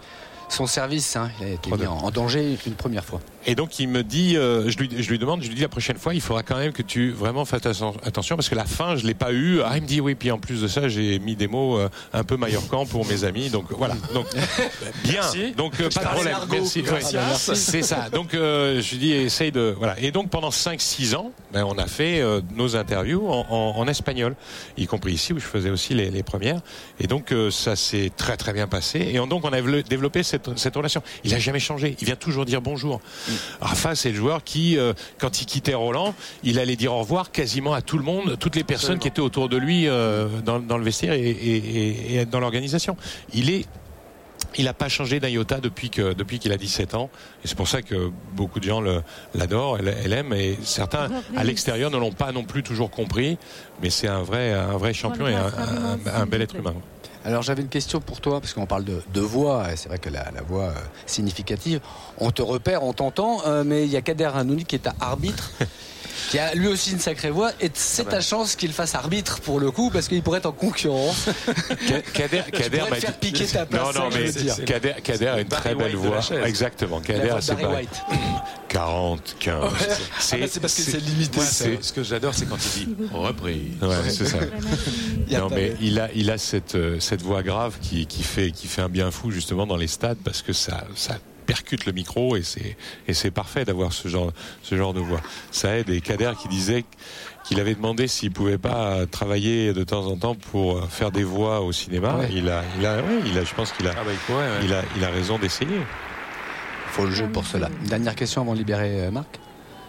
son service. Hein. Il a été mis en, en danger une première fois. Et donc il me dit, euh, je, lui, je lui demande, je lui dis la prochaine fois, il faudra quand même que tu vraiment fasses attention parce que la fin, je l'ai pas eu. Ah, il me dit oui, puis en plus de ça, j'ai mis des mots euh, un peu mallorcans pour mes amis. Donc voilà. Donc bien. Merci. Donc euh, pas de problème. Merci. Ouais. Merci. C'est ça. Donc euh, je lui dis, essaye de voilà. Et donc pendant cinq six ans, ben, on a fait euh, nos interviews en, en, en espagnol, y compris ici où je faisais aussi les, les premières. Et donc euh, ça s'est très très bien passé. Et on, donc on a développé cette, cette relation. Il a jamais changé. Il vient toujours dire bonjour. Rafa, c'est le joueur qui, euh, quand il quittait Roland, il allait dire au revoir quasiment à tout le monde, toutes les personnes Absolument. Qui étaient autour de lui euh, dans, dans le vestiaire et, et, et dans l'organisation. Il est, il n'a pas changé d'un iota depuis que depuis qu'il a dix-sept ans. Et c'est pour ça que beaucoup de gens le, l'adorent, l'aiment. Et certains à l'extérieur ne l'ont pas non plus toujours compris. Mais c'est un vrai, un vrai champion et un, un, un bel être humain. Alors j'avais une question pour toi, parce qu'on parle de, de voix, et c'est vrai que la, la voix euh, significative, on te repère, on t'entend, euh, mais il y a Kader Hanouni qui est arbitre, qui a lui aussi une sacrée voix, et c'est ta chance qu'il fasse arbitre pour le coup, parce qu'il pourrait être en concurrence. Kader, Kader m'a faire piquer ta place. Non, non, mais Kader, Kader a une très belle voix. Exactement, Kader, c'est pas quarante, quinze. Ouais. C'est, ah bah c'est parce que c'est, c'est limité. Ouais, c'est, ce que j'adore, c'est quand il dit reprise. Ouais, c'est ça. Non, mais il a, il a cette, cette voix grave qui, qui fait, qui fait un bien fou justement dans les stades parce que ça, ça percute le micro et c'est, et c'est parfait d'avoir ce genre, ce genre de voix. Ça aide. Et Kader qui disait qu'il avait demandé s'il pouvait pas travailler de temps en temps pour faire des voix au cinéma. Ouais. Il a, il a, ouais, il a, je pense qu'il a, ah bah, il, pourrait, ouais. il a, il a raison d'essayer. Il faut le jeu pour cela. Une dernière question avant de libérer Marc.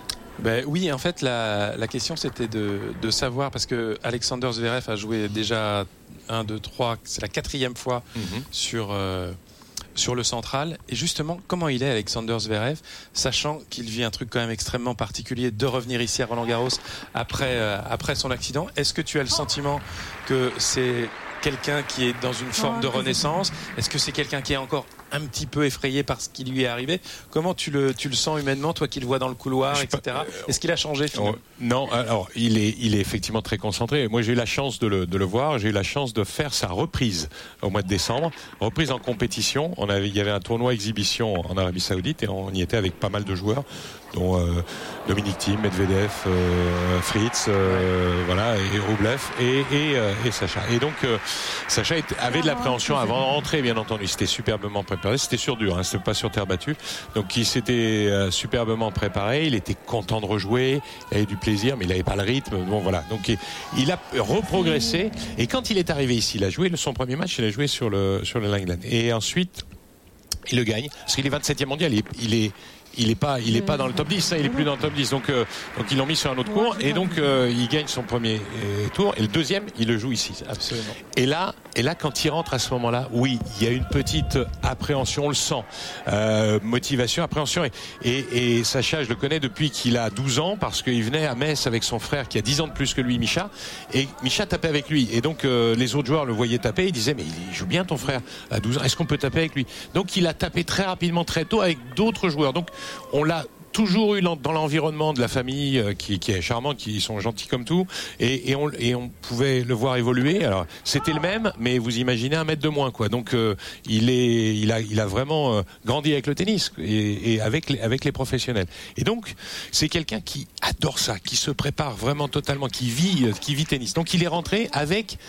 Ben oui, en fait, la, la question c'était de, de savoir, parce que Alexander Zverev a joué déjà un, deux, trois, c'est la quatrième fois mm-hmm. sur, euh, sur le central. Et justement, comment il est Alexander Zverev, sachant qu'il vit un truc quand même extrêmement particulier de revenir ici à Roland-Garros après, euh, après son accident. Est-ce que tu as le sentiment que c'est quelqu'un qui est dans une forme de renaissance? Est-ce que c'est quelqu'un qui est encore un petit peu effrayé par ce qui lui est arrivé? Comment tu le, tu le sens humainement, toi qui le vois dans le couloir, et cetera. Est-ce qu'il a changé finalement? Non, alors il est, il est effectivement très concentré. Moi j'ai eu la chance de le, de le voir, j'ai eu la chance de faire sa reprise au mois de décembre, reprise en compétition. On avait, il y avait un tournoi exhibition en Arabie Saoudite et on y était avec pas mal de joueurs, dont euh, Dominic Thiem, Medvedev, euh, Fritz, euh, voilà, et Rublev et, et, euh, et Sacha. Et donc euh, Sacha avait de l'appréhension avant d'entrer, bien entendu. C'était superbement préparé. C'était sur dur, hein, c'était pas sur terre battue. Donc il s'était euh, superbement préparé. Il était content de rejouer, il avait du plaisir, mais il n'avait pas le rythme. Bon voilà. Donc il, il a reprogressé. Et quand il est arrivé ici, il a joué son premier match. Il a joué sur le sur le Langland. Et ensuite, il le gagne parce qu'il est vingt-septième mondial. Il est, il est Il est pas, il est pas dans le top dix, hein, il est plus dans le top dix. Donc, euh, donc ils l'ont mis sur un autre cours et donc euh, il gagne son premier euh, tour et le deuxième, il le joue ici. Absolument. Et là, et là, quand il rentre à ce moment-là, oui, il y a une petite appréhension, on le sent, euh, motivation, appréhension. Et, et, et Sacha, je le connais depuis qu'il a douze ans parce qu'il venait à Metz avec son frère qui a dix ans de plus que lui, Misha. Et Misha tapait avec lui. Et donc euh, les autres joueurs le voyaient taper. Ils disaient mais il joue bien ton frère à douze ans. Est-ce qu'on peut taper avec lui? Donc il a tapé très rapidement, très tôt avec d'autres joueurs. Donc on l'a toujours eu dans l'environnement de la famille qui, qui est charmant, qui sont gentils comme tout, et, et, on, et on pouvait le voir évoluer. Alors c'était le même, mais vous imaginez un mètre de moins, quoi. Donc euh, il est, il a, il a vraiment euh, grandi avec le tennis et, et avec les, avec les professionnels. Et donc c'est quelqu'un qui adore ça, qui se prépare vraiment totalement, qui vit, qui vit tennis. Donc il est rentré avec,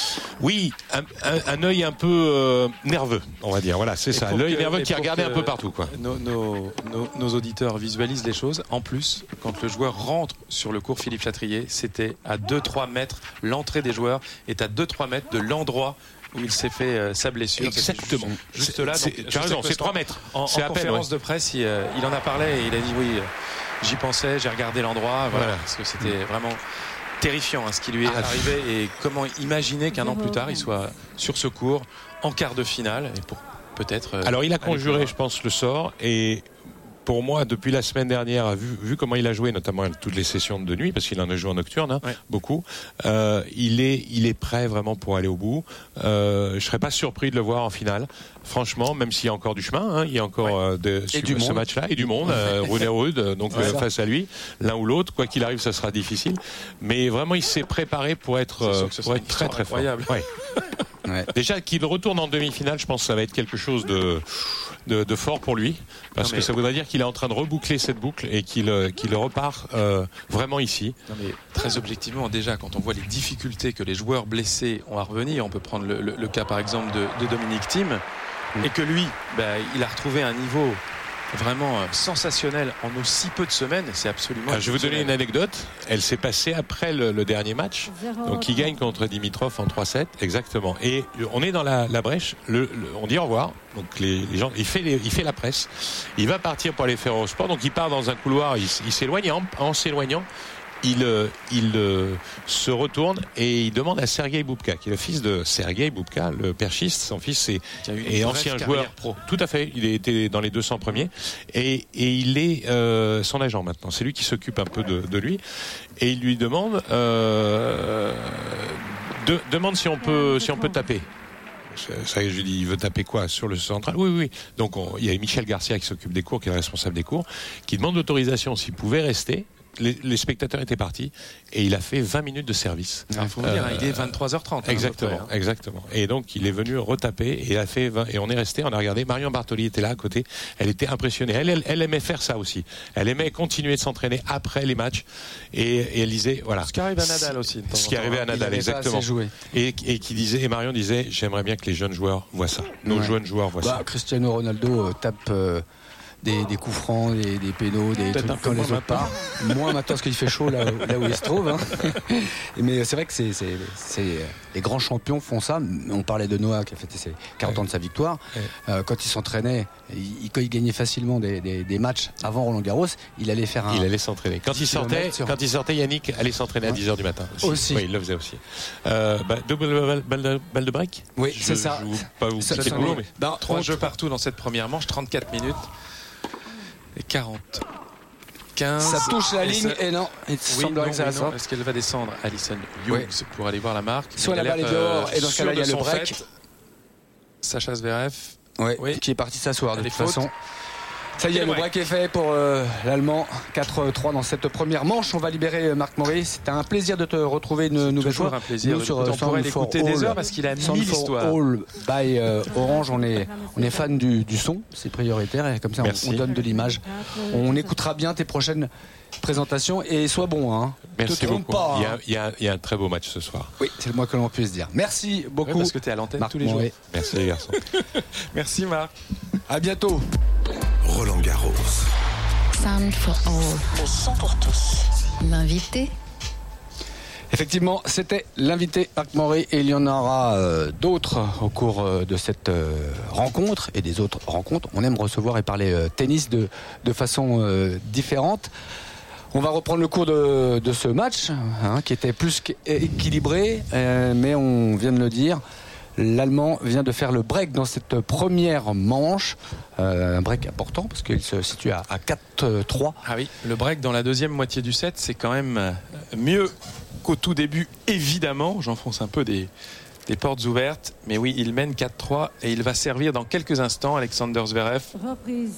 oui, un, un, un œil un peu euh, nerveux, on va dire. Voilà, c'est ça, l'œil nerveux qui regardait un peu partout, quoi. Nos, nos, nos, nos auditeurs visualisent les choses. En plus, quand le joueur rentre sur le court Philippe Chatrier, c'était à deux trois mètres, l'entrée des joueurs est à deux trois mètres de l'endroit où il s'est fait euh, sa blessure. Exactement. Juste, juste là. Donc, tu as raison, c'est trois mètres. En, c'est en à conférence peine, ouais. de presse, il, euh, il en a parlé et il a dit oui, euh, j'y pensais, j'ai regardé l'endroit, voilà, voilà. Parce que c'était vraiment terrifiant, hein, ce qui lui est ah, arrivé et comment imaginer qu'un an plus tard il soit sur ce court en quart de finale et pour peut-être. Euh, Alors il a conjuré, je pense, le sort et. Pour moi, depuis la semaine dernière, vu, vu comment il a joué, notamment toutes les sessions de nuit, parce qu'il en a joué en nocturne, hein, ouais. beaucoup, euh, il est, il est prêt vraiment pour aller au bout. Euh, je serais pas surpris de le voir en finale. Franchement, même s'il y a encore du chemin, hein, il y a encore ouais. euh, de, ce, ce match-là et du monde, euh, Ruud et Ruud, donc ouais, euh, face à lui, l'un ou l'autre, quoi qu'il arrive, ça sera difficile. Mais vraiment, il s'est préparé pour être, euh, pour être très très fort. Incroyable. Ouais. Ouais. Déjà qu'il retourne en demi-finale, je pense que ça va être quelque chose de, de, de fort pour lui. Parce Non, mais... que ça voudrait dire qu'il est en train de reboucler cette boucle et qu'il, qu'il repart euh, vraiment ici. Non, mais très objectivement, déjà, quand on voit les difficultés que les joueurs blessés ont à revenir, on peut prendre le, le, le cas par exemple de, de Dominic Thiem, et que lui, bah, il a retrouvé un niveau vraiment sensationnel en aussi peu de semaines. C'est absolument. Ah, je vais vous donner une anecdote. Elle s'est passée après le, le dernier match. Donc il gagne contre Dimitrov en trois sept, exactement. Et on est dans la, la brèche. Le, le, on dit au revoir. Donc les, les gens, il fait, les, il fait la presse. Il va partir pour aller faire au sport. Donc il part dans un couloir. Il, il s'éloigne. En, en s'éloignant, il, il euh, se retourne et il demande à Sergei Boubka, qui est le fils de Sergei Boubka, le perchiste. Son fils est, est ancien joueur pro. Tout à fait. Il était dans les deux cents premiers et, et il est euh, son agent maintenant. C'est lui qui s'occupe un peu de, de lui et il lui demande euh, de, demande si on peut si on peut taper. Ça, je lui dis, il veut taper quoi sur le central? Oui, oui. Donc on, il y a Michel Garcia qui s'occupe des cours, qui est le responsable des cours, qui demande l'autorisation s'il pouvait rester. Les, les spectateurs étaient partis et il a fait vingt minutes de service. Il faut euh, dire, il est vingt-trois heures trente. Exactement, hein, exactement. Et donc il est venu retaper et il a fait vingt, et on est resté, on a regardé. Marion Bartoli était là à côté. Elle était impressionnée. Elle, elle, elle aimait faire ça aussi. Elle aimait continuer de s'entraîner après les matchs et, et elle disait voilà. Ce qui arrive à Nadal aussi. Ce qui arrivait à Nadal, exactement. Et, et qui disait, et Marion disait, j'aimerais bien que les jeunes joueurs voient ça. Nos ouais. jeunes joueurs voient bah, ça. Cristiano Ronaldo euh, tape. Euh... Des, des coups francs, des, des pénaux, des Peut-être trucs quand les autres partent. Moins maintenant parce qu'il fait chaud là, là où il se trouve. Hein. Mais c'est vrai que c'est, c'est, c'est, les grands champions font ça. On parlait de Noah qui a fêté ses quarante ans de sa victoire. Ouais. Euh, quand il s'entraînait, il, quand il gagnait facilement des, des, des matchs avant Roland Garros, il allait faire un. Il allait s'entraîner. Quand il sortait, sur... quand il sortait, Yannick allait s'entraîner ouais. à dix heures du matin. Aussi. aussi. Oui, il le faisait aussi. Euh, bah, double balle de, balle de break. Oui, je, c'est ça. Je ne veux pas vous piquer le boulot, mais ben, trois jeux partout dans cette première manche, trente-quatre minutes. Et quarante. quinze. Ça touche la ligne ça... et non, il oui, semblerait que ça oui, sorte. Est-ce qu'elle va descendre, Alison Hughes, oui. pour aller voir la marque? Soit la balle est dehors et dans ce cas-là, il y a le break. Fait, Sacha Zverev. Oui, oui. Qui est parti s'asseoir de toute façon. Ça y est, le break est fait pour euh, l'Allemand. quatre trois dans cette première manche. On va libérer Marc Maury. C'était un plaisir de te retrouver une nouvelle fois. Un plaisir. Nous, sur, on pourrait l'écouter des heures parce qu'il a mille histoires. All by euh, Orange. On est, on est fan du, du son. C'est prioritaire et comme ça, on, on donne de l'image. On écoutera bien tes prochaines présentations et sois bon. Hein. Merci te beaucoup. Pas, il, y a, hein. il, y a, il y a un très beau match ce soir. Oui, c'est le moins que l'on puisse dire. Merci beaucoup. Ouais, parce que tu es à l'antenne Marc tous les jours. Maury. Merci les garçons. Merci Marc. À bientôt. Roland Garros. Sound for all. Le son pour tous. L'invité. Effectivement, c'était l'invité Marc Maury et il y en aura euh, d'autres au cours euh, de cette euh, rencontre et des autres rencontres. On aime recevoir et parler euh, tennis de, de façon euh, différente. On va reprendre le cours de, de ce match hein, qui était plus qu'équilibré, euh, mais on vient de le dire. L'Allemand vient de faire le break dans cette première manche. Euh, un break important parce qu'il se situe à, à quatre trois. Ah oui, le break dans la deuxième moitié du set, c'est quand même mieux qu'au tout début, évidemment. J'enfonce un peu des, des portes ouvertes. Mais oui, il mène quatre trois et il va servir dans quelques instants Alexander Zverev. Reprise.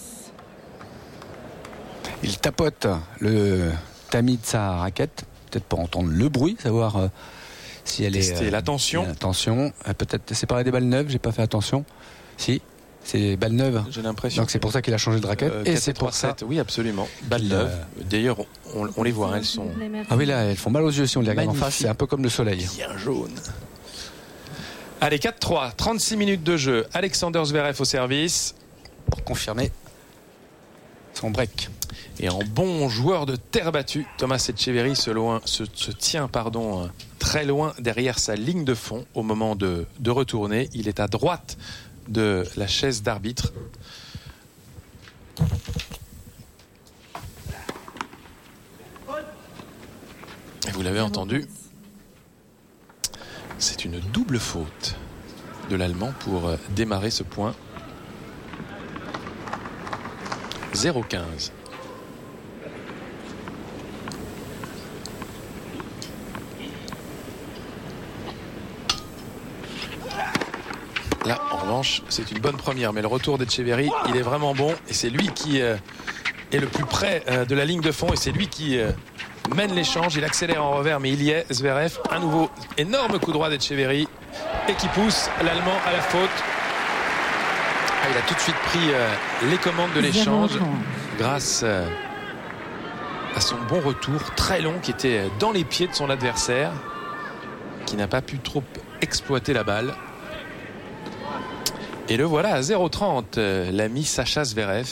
Il tapote le tamis de sa raquette, peut-être pour entendre le bruit, savoir... Euh, si elle est euh, l'attention attention euh, peut-être c'est parlé des balles neuves, j'ai pas fait attention. Si c'est balles neuves, j'ai l'impression donc c'est pour ça qu'il a changé de raquette euh, et c'est pour ça oui absolument balles neuves euh... d'ailleurs on, on les voit hein, elles sont ah oui là elles font mal aux yeux si on les regarde en face, c'est un peu comme le soleil bien jaune. Allez quatre trois, trente-six minutes de jeu. Alexander Zverev au service pour confirmer son break. Et en bon joueur de terre battue, Thomas Etcheverry se, loin, se, se tient pardon, très loin derrière sa ligne de fond au moment de, de retourner. Il est à droite de la chaise d'arbitre. Et vous l'avez entendu, c'est une double faute de l'Allemand pour démarrer ce point. zéro quinze. Là, en revanche, c'est une bonne première. Mais le retour d'Etcheverry, il est vraiment bon. Et c'est lui qui euh, est le plus près euh, de la ligne de fond. Et c'est lui qui euh, mène l'échange. Il accélère en revers, mais il y est. Zverev, un nouveau énorme coup droit d'Etcheverry. et qui pousse l'Allemand à la faute. Ah, il a tout de suite pris euh, les commandes de l'échange grâce euh, à son bon retour très long qui était dans les pieds de son adversaire, qui n'a pas pu trop exploiter la balle. Et le voilà à zéro trente, euh, l'ami Sacha Zverev.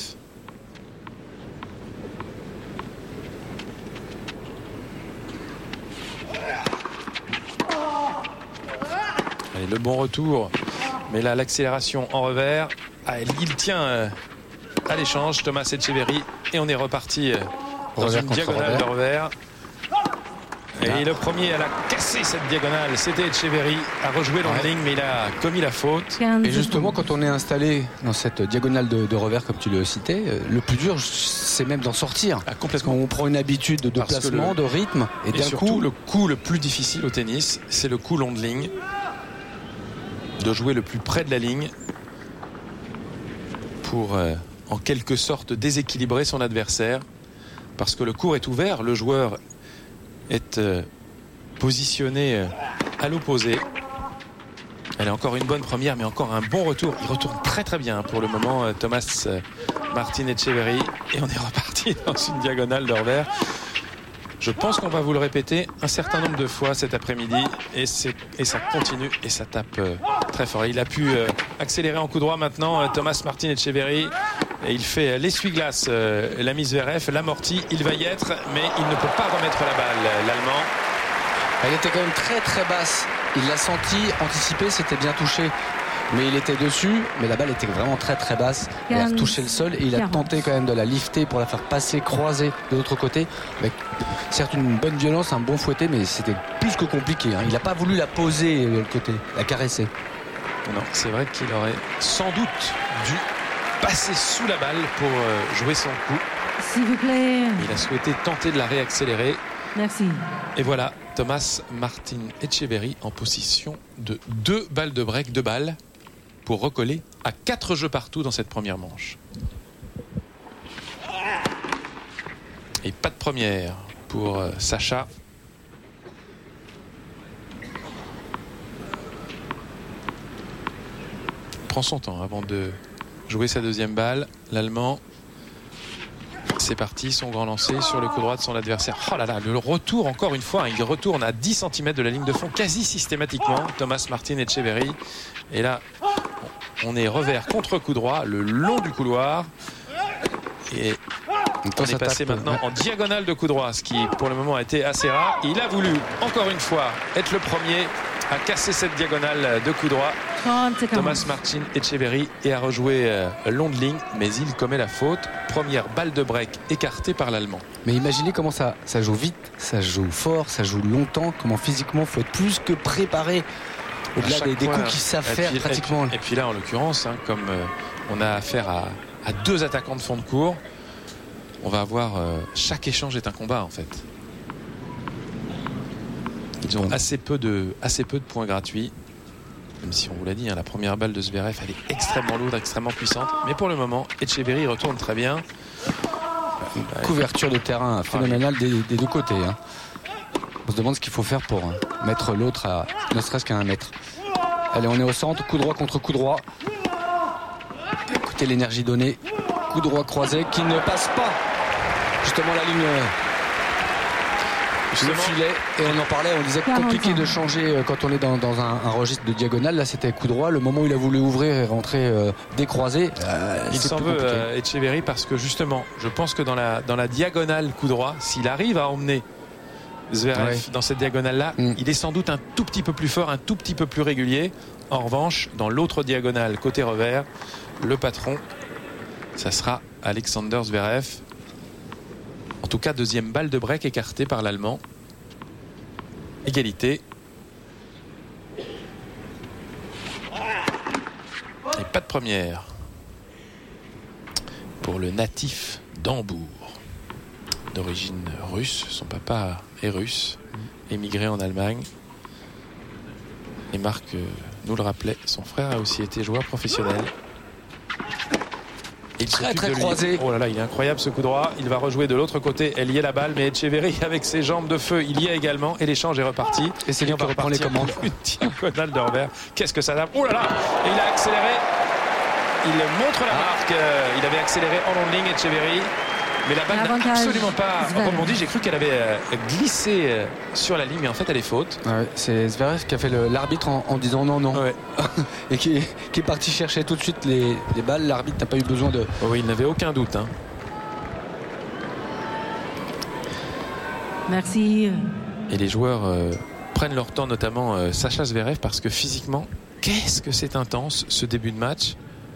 Allez, le bon retour, mais là l'accélération en revers. Ah, il tient euh, à l'échange, Thomas Etcheverry, et on est reparti euh, dans revers une diagonale revers. de revers. Et Là. le premier à la casser cette diagonale, c'était Etcheverry, à rejouer dans Ouais. la ligne, mais il a commis la faute. quinze Et justement, secondes. quand on est installé dans cette diagonale de, de revers, comme tu le citais, euh, le plus dur, c'est même d'en sortir. Ah, Parce complètement. qu'on prend une habitude de Parce que placement, le- de rythme, et, Et d'un surtout, coup, le coup le plus difficile au tennis, c'est le coup long de ligne. De jouer le plus près de la ligne pour, euh, en quelque sorte, déséquilibrer son adversaire. Parce que le court est ouvert, le joueur est euh, positionné euh, à l'opposé. Elle est encore une bonne première, mais encore un bon retour. Il retourne très très bien pour le moment, euh, Thomas euh, Martin Etcheverry. Et on est reparti dans une diagonale de revers. Je pense qu'on va vous le répéter un certain nombre de fois cet après-midi. Et, c'est- et ça continue et ça tape euh, très fort. Il a pu euh, accélérer en coup droit maintenant, euh, Thomas Martin Etcheverry. Et il fait l'essuie-glace, euh, l'ami Zverev, l'amorti. Il va y être, mais il ne peut pas remettre la balle, euh, l'Allemand. elle était quand même très très basse. Il l'a senti, anticipé, c'était bien touché. Mais il était dessus, mais la balle était vraiment très très basse. Elle a quinze, retouché le sol et il a quarante. tenté quand même de la lifter pour la faire passer, croiser de l'autre côté. Avec certes une bonne violence, un bon fouetté, mais c'était plus que compliqué. hein. Il n'a pas voulu la poser de l'autre côté, la caresser. Non, c'est vrai qu'il aurait sans doute dû passer sous la balle pour euh, jouer son coup. S'il vous plaît. Il a souhaité tenter de la réaccélérer. Merci. Et voilà, Thomas Martin Etcheverry en position de deux balles de break, deux balles, pour recoller à quatre jeux partout dans cette première manche. Et pas de première pour euh, Sacha. Il prend son temps avant de jouer sa deuxième balle. L'Allemand. C'est parti, son grand lancer sur le coup droit de son adversaire. Oh là là, le retour encore une fois, il retourne à dix centimètres de la ligne de fond quasi systématiquement, Thomas Martin Etcheverry. Et là, on est revers contre coup droit, le long du couloir. Et on est passé maintenant en diagonale de coup droit, ce qui pour le moment a été assez rare. Il a voulu encore une fois être le premier à casser cette diagonale de coup droit. trente secondes. Thomas Martin Etcheverry est à rejouer euh, long de ligne, mais il commet la faute. Première balle de break écartée par l'Allemand. Mais imaginez comment ça, ça joue vite, ça joue fort, ça joue longtemps, comment physiquement il faut être plus que préparé au-delà des, des coups qu'ils savent et faire puis, pratiquement. Et puis, et puis là, en l'occurrence, hein, comme euh, on a affaire à, à deux attaquants de fond de cours, on va avoir euh, chaque échange est un combat en fait. Ils ont assez peu de, assez peu de points gratuits. Même si on vous l'a dit, hein, la première balle de Zverev, elle est extrêmement lourde, extrêmement puissante. Mais pour le moment, Etcheverry retourne très bien. Couverture de terrain phénoménale des, des deux côtés. hein. On se demande ce qu'il faut faire pour hein, mettre l'autre à ne serait-ce qu'à un mètre. Allez, on est au centre, coup droit contre coup droit. Écoutez l'énergie donnée. Coup droit croisé qui ne passe pas. Justement la ligne. Le filet, et on en parlait, on disait compliqué de changer quand on est dans, dans un, un registre de diagonale. Là, c'était coup droit. Le moment où il a voulu ouvrir et rentrer euh, décroisé, euh, il s'en veut, euh, Etcheverry, parce que justement, je pense que dans la, dans la diagonale coup droit, s'il arrive à emmener Zverev ouais. dans cette diagonale-là, mm. il est sans doute un tout petit peu plus fort, un tout petit peu plus régulier. En revanche, dans l'autre diagonale, côté revers, le patron, ça sera Alexander Zverev. En tout cas, deuxième balle de break écartée par l'Allemand. Égalité. Et pas de première pour le natif d'Hambourg, d'origine russe. Son papa est russe, émigré en Allemagne. Et Marc nous le rappelait, son frère a aussi été joueur professionnel. Il Très, s'occupe très de lui. croisé. Oh là là, il est incroyable ce coup droit. Il va rejouer de l'autre côté. Elle y est la balle, mais Etcheverry avec ses jambes de feu, il y est également. Et l'échange est reparti. Et c'est lui on qui va reprend les repartir commandes. pour une diagonale de revers. Qu'est-ce que ça donne? Oh là là! Et il a accéléré. Il montre la marque. Euh, Il avait accéléré en longue ligne, Etcheverry. Mais la balle n'a Avantage. absolument pas Zverev. rebondi. J'ai cru qu'elle avait euh, glissé euh, sur la ligne, mais en fait, elle est faute. Ouais, c'est Zverev qui a fait le- l'arbitre en, en disant non, non. Ouais. Et qui, qui est parti chercher tout de suite les, les balles. L'arbitre n'a pas eu besoin de. Oh oui, il n'avait aucun doute. Hein. Merci. Et les joueurs euh, prennent leur temps, notamment euh, Sacha Zverev, parce que physiquement, qu'est-ce que c'est intense ce début de match.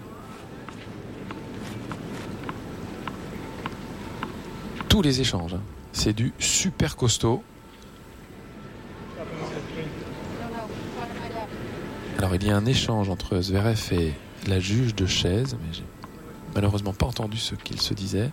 Tous les échanges, hein. C'est du super costaud. Alors il y a un échange entre Zverev et la juge de chaise, mais j'ai malheureusement pas entendu ce qu'il se disait.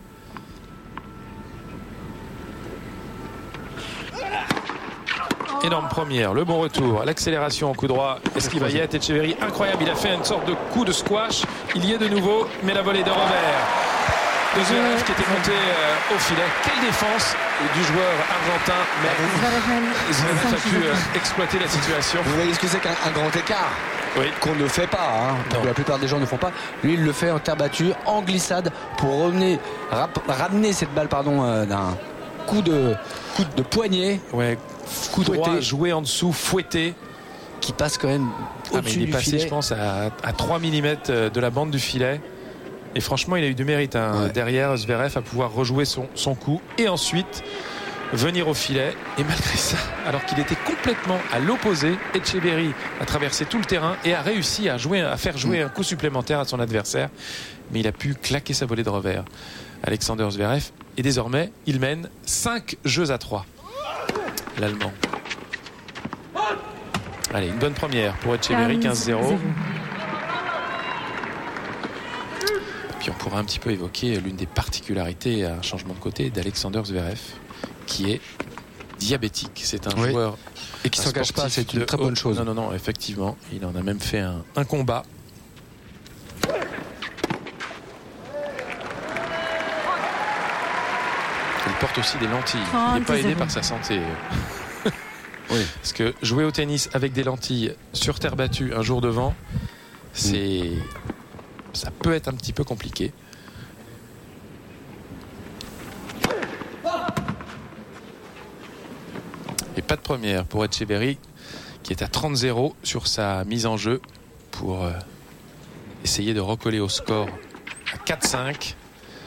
Énorme première, le bon retour, l'accélération au coup droit. Est-ce qu'il va y être? Etcheverry, incroyable, il a fait une sorte de coup de squash. Il y est de nouveau, mais la volée de revers de Zverev qui était monté euh, au filet. Quelle défense du joueur argentin, mais Zverev a pu euh, exploiter la situation. Vous voyez ce que c'est qu'un un grand écart Oui. qu'on ne fait pas, hein, Non. que la plupart des gens ne font pas. Lui, il le fait en terre battue, en glissade, pour revenir, rap- ramener cette balle pardon, euh, d'un coup de, coup de poignet Ouais, coup Fouetté. droit joué en dessous, fouetté. qui passe quand même Ah, mais au-dessus il est du passé, filet. je pense, à, à trois millimètres de la bande du filet. Et franchement, il a eu du mérite hein, Ouais. derrière Zverev à pouvoir rejouer son, son coup et ensuite venir au filet. Et malgré ça, alors qu'il était complètement à l'opposé, Etcheverry a traversé tout le terrain et a réussi à, jouer, à faire jouer un coup supplémentaire à son adversaire. Mais il a pu claquer sa volée de revers. Alexander Zverev. Et désormais, il mène cinq jeux à trois. L'Allemand. Allez, une bonne première pour Etcheverry, quinze zéro. Puis on pourra un petit peu évoquer l'une des particularités à un changement de côté d'Alexander Zverev, qui est diabétique. C'est un Oui. joueur Et qui un s'en cache pas, sportif c'est une de très haut- bonne chose. Non, non, non, effectivement. Il en a même fait un, un combat. Il porte aussi des lentilles. Il n'est pas aidé par sa santé. Oui. Parce que jouer au tennis avec des lentilles sur terre battue un jour de vent, c'est, ça peut être un petit peu compliqué. Et pas de première pour Etcheverry, qui est à trente zéro sur sa mise en jeu pour euh, essayer de recoller au score à quatre cinq.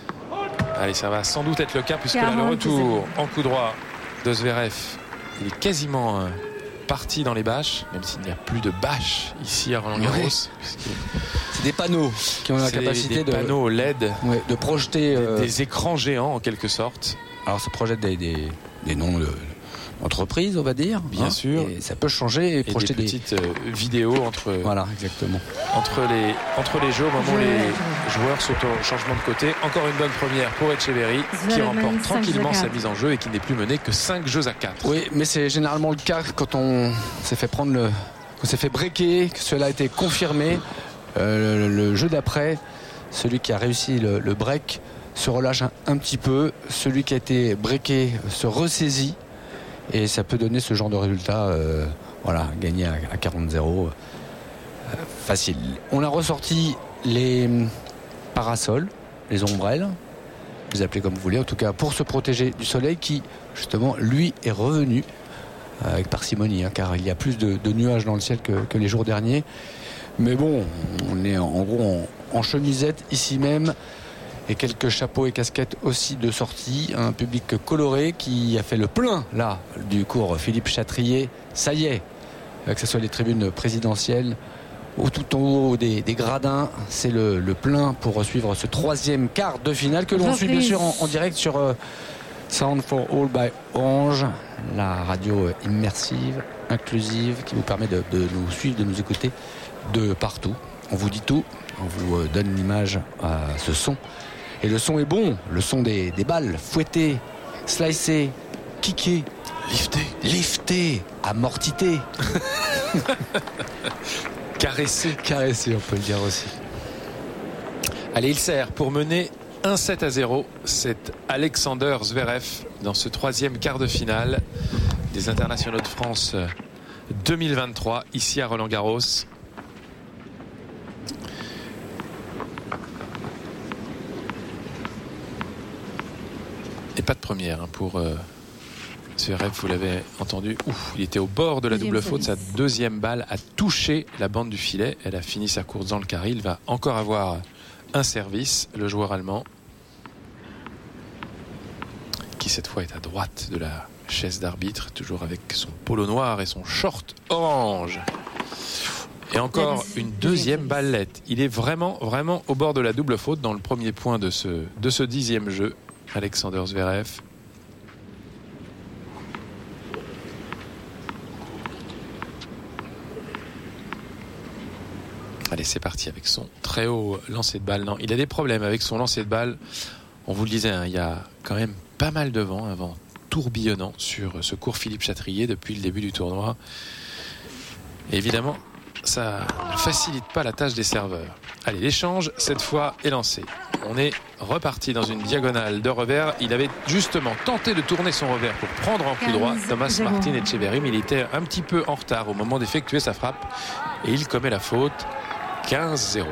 Allez, ça va sans doute être le cas, puisque là, le retour en coup droit de Zverev, il est quasiment euh, parti dans les bâches, même s'il n'y a plus de bâches ici à Roland-Garros. Oui. C'est des panneaux qui ont la C'est capacité des de, panneaux L E D, ouais, de projeter. euh, des écrans géants en quelque sorte. Alors ça projette des, des, des noms de- d'entreprises, on va dire. Bien sûr. Et ça peut changer et, Et projeter des des. petites euh, vidéos entre, Voilà, exactement. entre, les, entre les jeux au moment où les joueurs sont au changement de côté. Encore une bonne première pour Etcheverry, qui Zverev remporte mène tranquillement cinq jeux à sa quatre. mise en jeu et qui n'est plus mené que cinq jeux à quatre. Oui, mais c'est généralement le cas quand on s'est fait prendre le. Qu'on s'est fait breaker, que cela a été confirmé. Euh, le, le jeu d'après, celui qui a réussi le, le break se relâche un, un petit peu. Celui qui a été breaké se ressaisit. Et ça peut donner ce genre de résultat. euh, voilà, gagner à, à quarante zéro. euh, facile. On a ressorti les parasols, les ombrelles. Vous appelez comme vous voulez, en tout cas pour se protéger du soleil qui, justement, lui est revenu euh, avec parcimonie, hein, car il y a plus de, de nuages dans le ciel que, que les jours derniers. Mais bon, on est en, en gros en, en chemisette ici même, et quelques chapeaux et casquettes aussi de sortie. Un public coloré qui a fait le plein là du cours Philippe Chatrier. Ça y est, euh, que ce soit les tribunes présidentielles ou tout en haut des, des gradins, c'est le, le plein pour suivre ce troisième quart de finale que l'on suit bien sûr en, en direct sur euh, Sound for All by Orange, la radio immersive, inclusive, qui vous permet de, de nous suivre, de nous écouter de partout. On vous dit tout, on vous euh, donne l'image à ce son. Et le son est bon, le son des, des balles fouettées, slicées, kickées, Lifté, liftées, amortitées, caressé. caressées, on peut le dire aussi. Allez, il sert pour mener un sept à zéro. C'est Alexander Zverev dans ce troisième quart de finale des internationaux de France deux mille vingt-trois, ici à Roland-Garros. Et pas de première hein, pour euh, Zverev, vous l'avez entendu. Ouf, il était au bord de la double faute. Sa deuxième balle a touché la bande du filet. Elle a fini sa course dans le carré. Il va encore avoir un service, le joueur allemand, qui cette fois est à droite de la chaise d'arbitre, toujours avec son polo noir et son short orange. Et encore une deuxième ballette. Il est vraiment, vraiment au bord de la double faute dans le premier point de ce, de ce dixième jeu. Alexander Zverev. Allez, c'est parti avec son très haut lancer de balle. Non, il a des problèmes avec son lancer de balle. On vous le disait, hein, il y a quand même pas mal de vent, un vent tourbillonnant sur ce court Philippe Chatrier depuis le début du tournoi. Et évidemment, ça ne facilite pas la tâche des serveurs. Allez, l'échange, cette fois, est lancé. On est reparti dans une diagonale de revers. Il avait justement tenté de tourner son revers pour prendre en coup droit Thomas Martin Etcheverry, mais il était un petit peu en retard au moment d'effectuer sa frappe. Et il commet la faute. quinze zéro.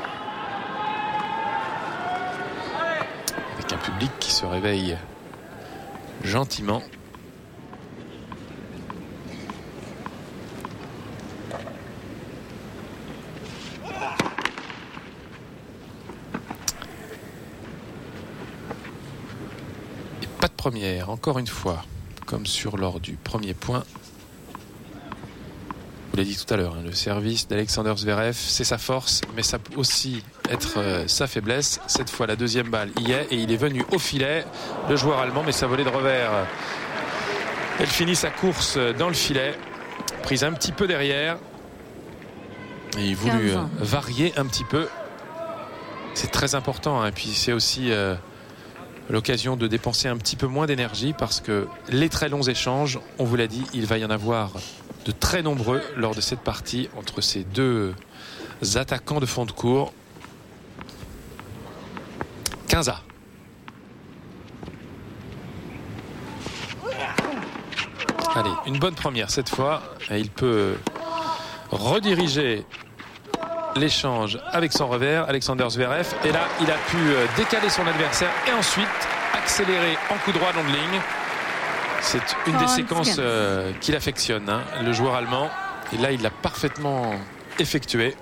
Avec un public qui se réveille gentiment. Et pas de première, encore une fois, comme sur lors du premier point. Vous l'avez dit tout à l'heure, hein, le service d'Alexander Zverev, c'est sa force, mais ça peut aussi être euh, sa faiblesse. Cette fois, la deuxième balle y est, et il est venu au filet, le joueur allemand, mais sa volée de revers, elle finit sa course dans le filet, prise un petit peu derrière, et il voulut euh, varier un petit peu. C'est très important, hein, et puis c'est aussi euh, l'occasion de dépenser un petit peu moins d'énergie, parce que les très longs échanges, on vous l'a dit, il va y en avoir de très nombreux lors de cette partie entre ces deux attaquants de fond de cours. quinze à. Allez, une bonne première cette fois. Et il peut rediriger l'échange avec son revers, Alexander Zverev. Et là, il a pu décaler son adversaire et ensuite accélérer en coup droit long de ligne. C'est une des séquences euh, qu'il affectionne, hein, le joueur allemand. Et là, il l'a parfaitement effectué.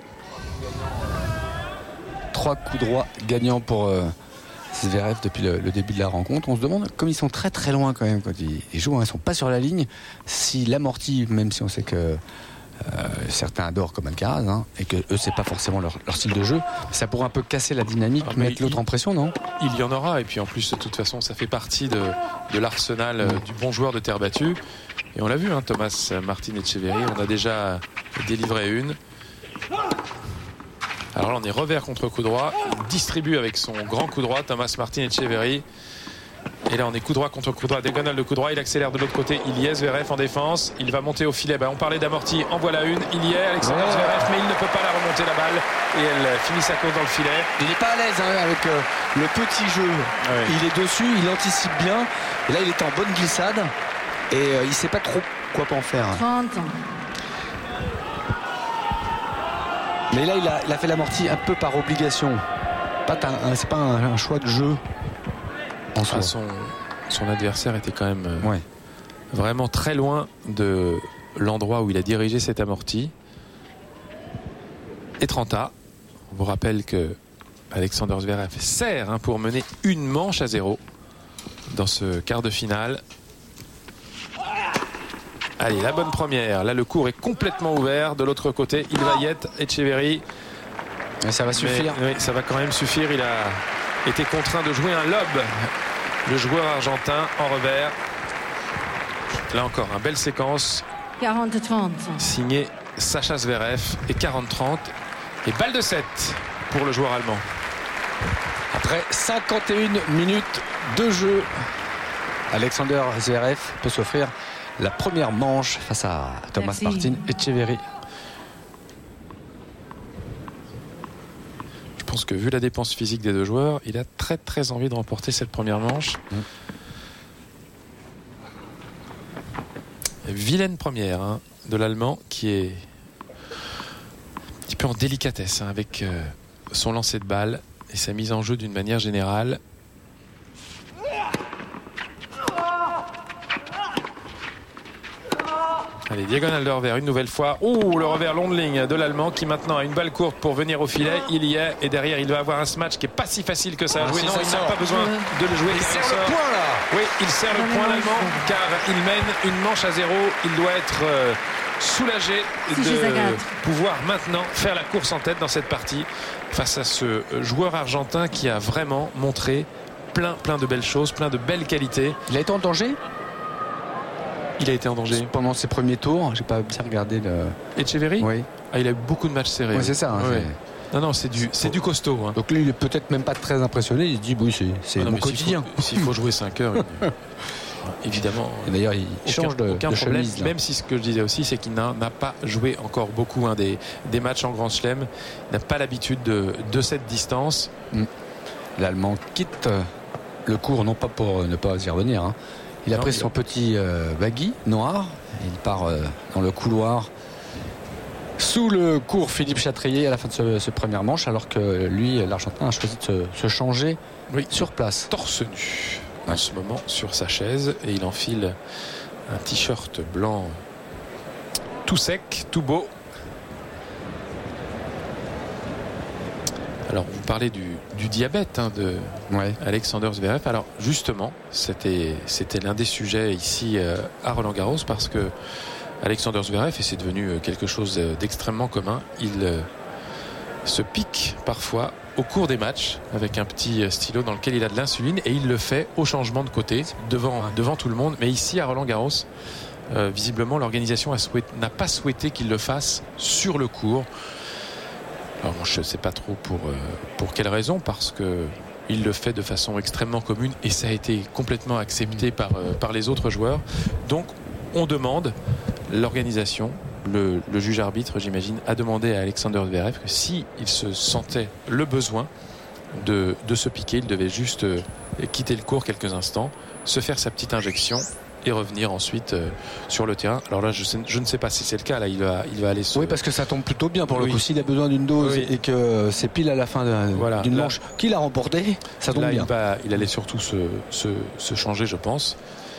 Trois coups droits gagnants pour euh, Zverev depuis le, le début de la rencontre. On se demande, comme ils sont très très loin quand même quand ils, ils jouent, hein, ils ne sont pas sur la ligne, s'il amortit, même si on sait que euh, certains adorent comme Alcaraz, hein, et que eux c'est pas forcément leur, leur style de jeu, ça pourrait un peu casser la dynamique, ah, mettre l'autre en pression, non? Il y en aura, et puis en plus de toute façon ça fait partie de, de l'arsenal mmh. du bon joueur de terre battue, et on l'a vu, hein, Thomas Martin Etcheverry, on a déjà délivré une. Alors là on est revers contre coup droit, il distribue avec son grand coup droit Thomas Martin Etcheverry. Et là on est coup droit contre coup droit, diagonale de coup droit, il accélère de l'autre côté, il y est, Zverev en défense, il va monter au filet, ben, on parlait d'amorti, en voilà une, il y est, Alexander ouais. Zverev, mais il ne peut pas la remonter la balle, et elle finit sa course dans le filet. Il n'est pas à l'aise hein, avec euh, le petit jeu, ouais. Il est dessus, il anticipe bien, et là il est en bonne glissade, et euh, il ne sait pas trop quoi en faire. trente. Mais là il a, il a fait l'amorti un peu par obligation, c'est pas un, un choix de jeu. Ah, son, son adversaire était quand même euh, ouais. vraiment très loin de l'endroit où il a dirigé cet amorti. Et trente à. On vous rappelle que Alexander Zverev sert hein, pour mener une manche à zéro dans ce quart de finale. Allez, la bonne première. Là, le court est complètement ouvert. De l'autre côté, il va y être Etcheverry. Et ça va suffire. Mais, oui, ça va quand même suffire. Il a été contraint de jouer un lob. Le joueur argentin en revers. Là encore, une belle séquence. quarante à trente. Signé Sacha Zverev. Et quarante trente. Et balle de sept pour le joueur allemand. Après cinquante et une minutes de jeu, Alexander Zverev peut s'offrir la première manche face à Thomas Merci. Martin Etcheverry. Je pense pense que vu la dépense physique des deux joueurs, il a très très envie de remporter cette première manche. Mmh. Vilaine première hein, de l'Allemand qui est un petit peu en délicatesse hein, avec euh, son lancer de balle et sa mise en jeu d'une manière générale. Allez, diagonale de revers une nouvelle fois. Ouh, le revers long de ligne de l'Allemand qui maintenant a une balle courte pour venir au filet. Il y est et derrière il va avoir un smash qui est pas si facile que ça à jouer. Ah, non, il n'a pas besoin de le jouer. Il car serre il sort. le point là. Oui, il serre le point l'Allemand car il mène une manche à zéro. Il doit être euh, soulagé si de pouvoir maintenant faire la course en tête dans cette partie face à ce joueur argentin qui a vraiment montré plein plein de belles choses, plein de belles qualités. Il a été en danger ? Il a été en danger pendant ses premiers tours. J'ai pas bien regardé le. Echeverry ? Oui. Ah, il a eu beaucoup de matchs serrés. Oui, c'est ça. Hein, ouais. c'est... Non, non, c'est du, c'est du costaud. Hein. Donc lui, il est peut-être même pas très impressionné. Il se dit, oui, c'est, c'est ah non, mon quotidien. S'il faut, s'il faut jouer cinq heures, il... évidemment. Et d'ailleurs, il aucun, change de, aucun de problème. chemise. Là. Même si ce que je disais aussi, c'est qu'il n'a, n'a pas joué encore beaucoup hein, des, des matchs en Grand Chelem. Il n'a pas l'habitude de, de cette distance. Mm. L'Allemand quitte le cours, non pas pour ne pas y revenir. Hein. Il a non, pris son a... petit euh, baggy noir. Il part euh, dans le couloir sous le cours Philippe Chatrier à la fin de ce, ce premier manche, alors que lui, l'Argentin, a choisi de se, se changer oui. sur place. Torse nu en ouais. ce moment sur sa chaise et il enfile un t-shirt blanc tout sec, tout beau. Alors vous parlez du, du diabète hein, de ouais. Alexander Zverev. Alors justement, c'était, c'était l'un des sujets ici euh, à Roland-Garros parce que Alexander Zverev, et c'est devenu quelque chose d'extrêmement commun, il euh, se pique parfois au cours des matchs avec un petit stylo dans lequel il a de l'insuline et il le fait au changement de côté devant, devant tout le monde. Mais ici à Roland-Garros, euh, visiblement l'organisation a souhaité, n'a pas souhaité qu'il le fasse sur le court. Alors bon, je ne sais pas trop pour, euh, pour quelle raison, parce que il le fait de façon extrêmement commune et ça a été complètement accepté par, euh, par les autres joueurs. Donc on demande, l'organisation, le, le juge arbitre j'imagine, a demandé à Alexander Zverev que si il se sentait le besoin de, de se piquer, il devait juste euh, quitter le court quelques instants, se faire sa petite injection et revenir ensuite euh, sur le terrain. Alors là, je, sais, je ne sais pas si c'est le cas. Là, il va, il va aller. Se... Oui, parce que ça tombe plutôt bien pour oui. le coup. S'il a besoin d'une dose oui. et que c'est pile à la fin de, voilà. d'une là, manche qu'il a remporté, ça tombe là, bien. Il, va, il allait surtout se, se, se changer, je pense.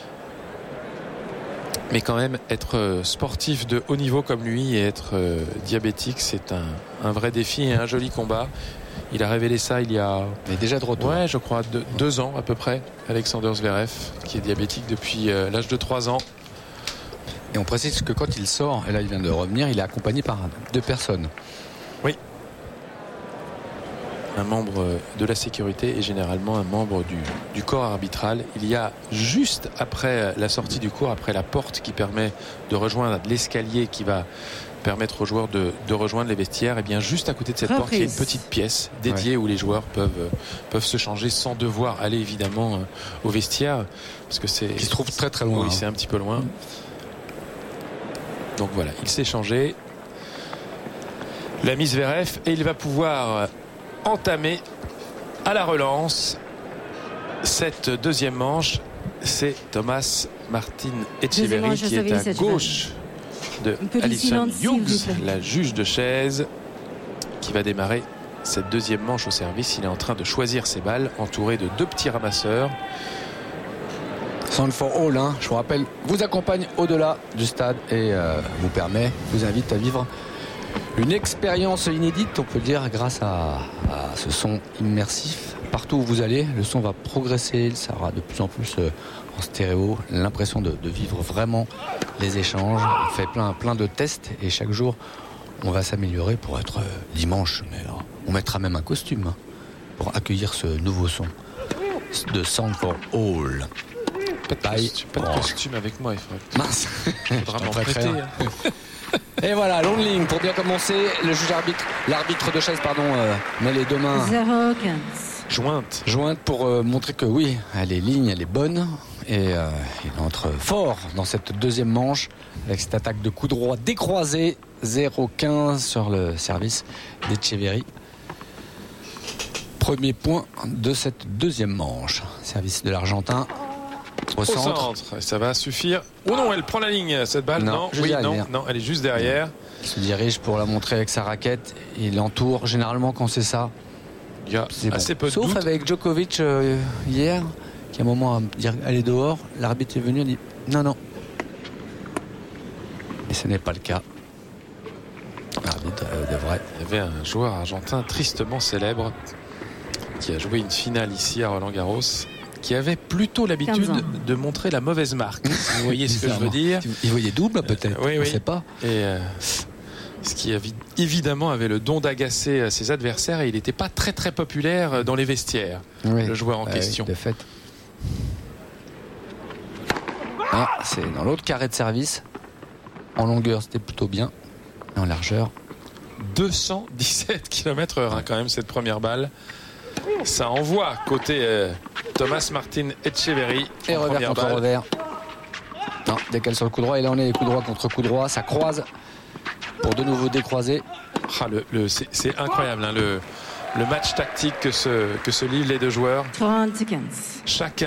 Mais quand même, être sportif de haut niveau comme lui et être euh, diabétique, c'est un, un vrai défi et un joli combat. Il a révélé ça il y a... Mais déjà de retour. Ouais, je crois, deux, deux ans à peu près. Alexander Zverev, qui est diabétique depuis euh, l'âge de trois ans. Et on précise que quand il sort, et là il vient de revenir, il est accompagné par deux personnes. Oui. Un membre de la sécurité et généralement un membre du, du corps arbitral. Il y a juste après la sortie du court, après la porte qui permet de rejoindre l'escalier qui va permettre aux joueurs de, de rejoindre les vestiaires, et bien juste à côté de cette Reprise. porte, il y a une petite pièce dédiée ouais. où les joueurs peuvent, peuvent se changer sans devoir aller évidemment au vestiaire. Parce que c'est. Qui se trouve très très loin. Oui, hein. c'est un petit peu loin. Donc voilà, il s'est changé. L'ami Zverev, et il va pouvoir entamer à la relance cette deuxième manche. C'est Thomas Martin Echeverry qui est à gauche de Alison Hughes, la juge de chaise, qui va démarrer cette deuxième manche au service. Il est en train de choisir ses balles, entouré de deux petits ramasseurs. Sound for All, hein, je vous rappelle, vous accompagne au-delà du stade et euh, vous permet, vous invite à vivre une expérience inédite, on peut le dire, grâce à, à ce son immersif. Partout où vous allez, le son va progresser, il sera de plus en plus euh, en stéréo, l'impression de, de vivre vraiment les échanges. On fait plein, plein de tests et chaque jour, on va s'améliorer pour être euh, dimanche. Mais, euh, on mettra même un costume hein, pour accueillir ce nouveau son de Sound for All. Pas de, costume, pas de costume avec moi, il faudrait. Mince. Faudra m'en prêter. Hein. Et voilà, longue ligne pour bien commencer. Le juge arbitre, l'arbitre de chaise, pardon, euh, met les deux mains zéro quinze. Jointes. Jointes pour euh, montrer que oui, elle est ligne, elle est bonne. Et euh, il entre fort dans cette deuxième manche avec cette attaque de coup droit décroisé. zéro quinze sur le service d'Echeverry. Premier point de cette deuxième manche. Service de l'Argentin. Au Au centre. centre. Ça va suffire. Oh non, elle prend la ligne, cette balle. Non, Non, juste oui, derrière. non, non, elle est juste derrière. Il se dirige pour la montrer avec sa raquette. Il entoure généralement quand c'est ça. Il y a C'est assez bon. peu de Sauf doute. avec Djokovic euh, hier, qui à un moment a dire allez dehors. L'arbitre est venu, il dit non, non. Et ce n'est pas le cas. L'arbitre euh, devrait. Il y avait un joueur argentin tristement célèbre qui a joué une finale ici à Roland-Garros, qui avait plutôt l'habitude quinze ans. de montrer la mauvaise marque. Vous voyez ce que je veux Bizarrement. dire. Il voyait double peut-être. Euh, oui, on oui. ne sait pas. Et euh, ce qui avi- évidemment avait le don d'agacer euh, ses adversaires, et il n'était pas très très populaire euh, dans les vestiaires, Oui. le joueur en Ah question. oui, de fait. Ah, c'est dans l'autre carré de service. En longueur, c'était plutôt bien. Et en largeur, deux cent dix-sept kilomètres heure hein, quand même cette première balle. Ça envoie côté euh, Thomas Martin Etcheverry. et en revers première contre balle. revers. Non, décale sur le coup droit. Et là, on est coup droit contre coup droit. Ça croise pour de nouveau décroiser. Ah, le, le- c'est, c'est incroyable hein, le, le match tactique que se, que se livrent les deux joueurs. trente secondes. Chacun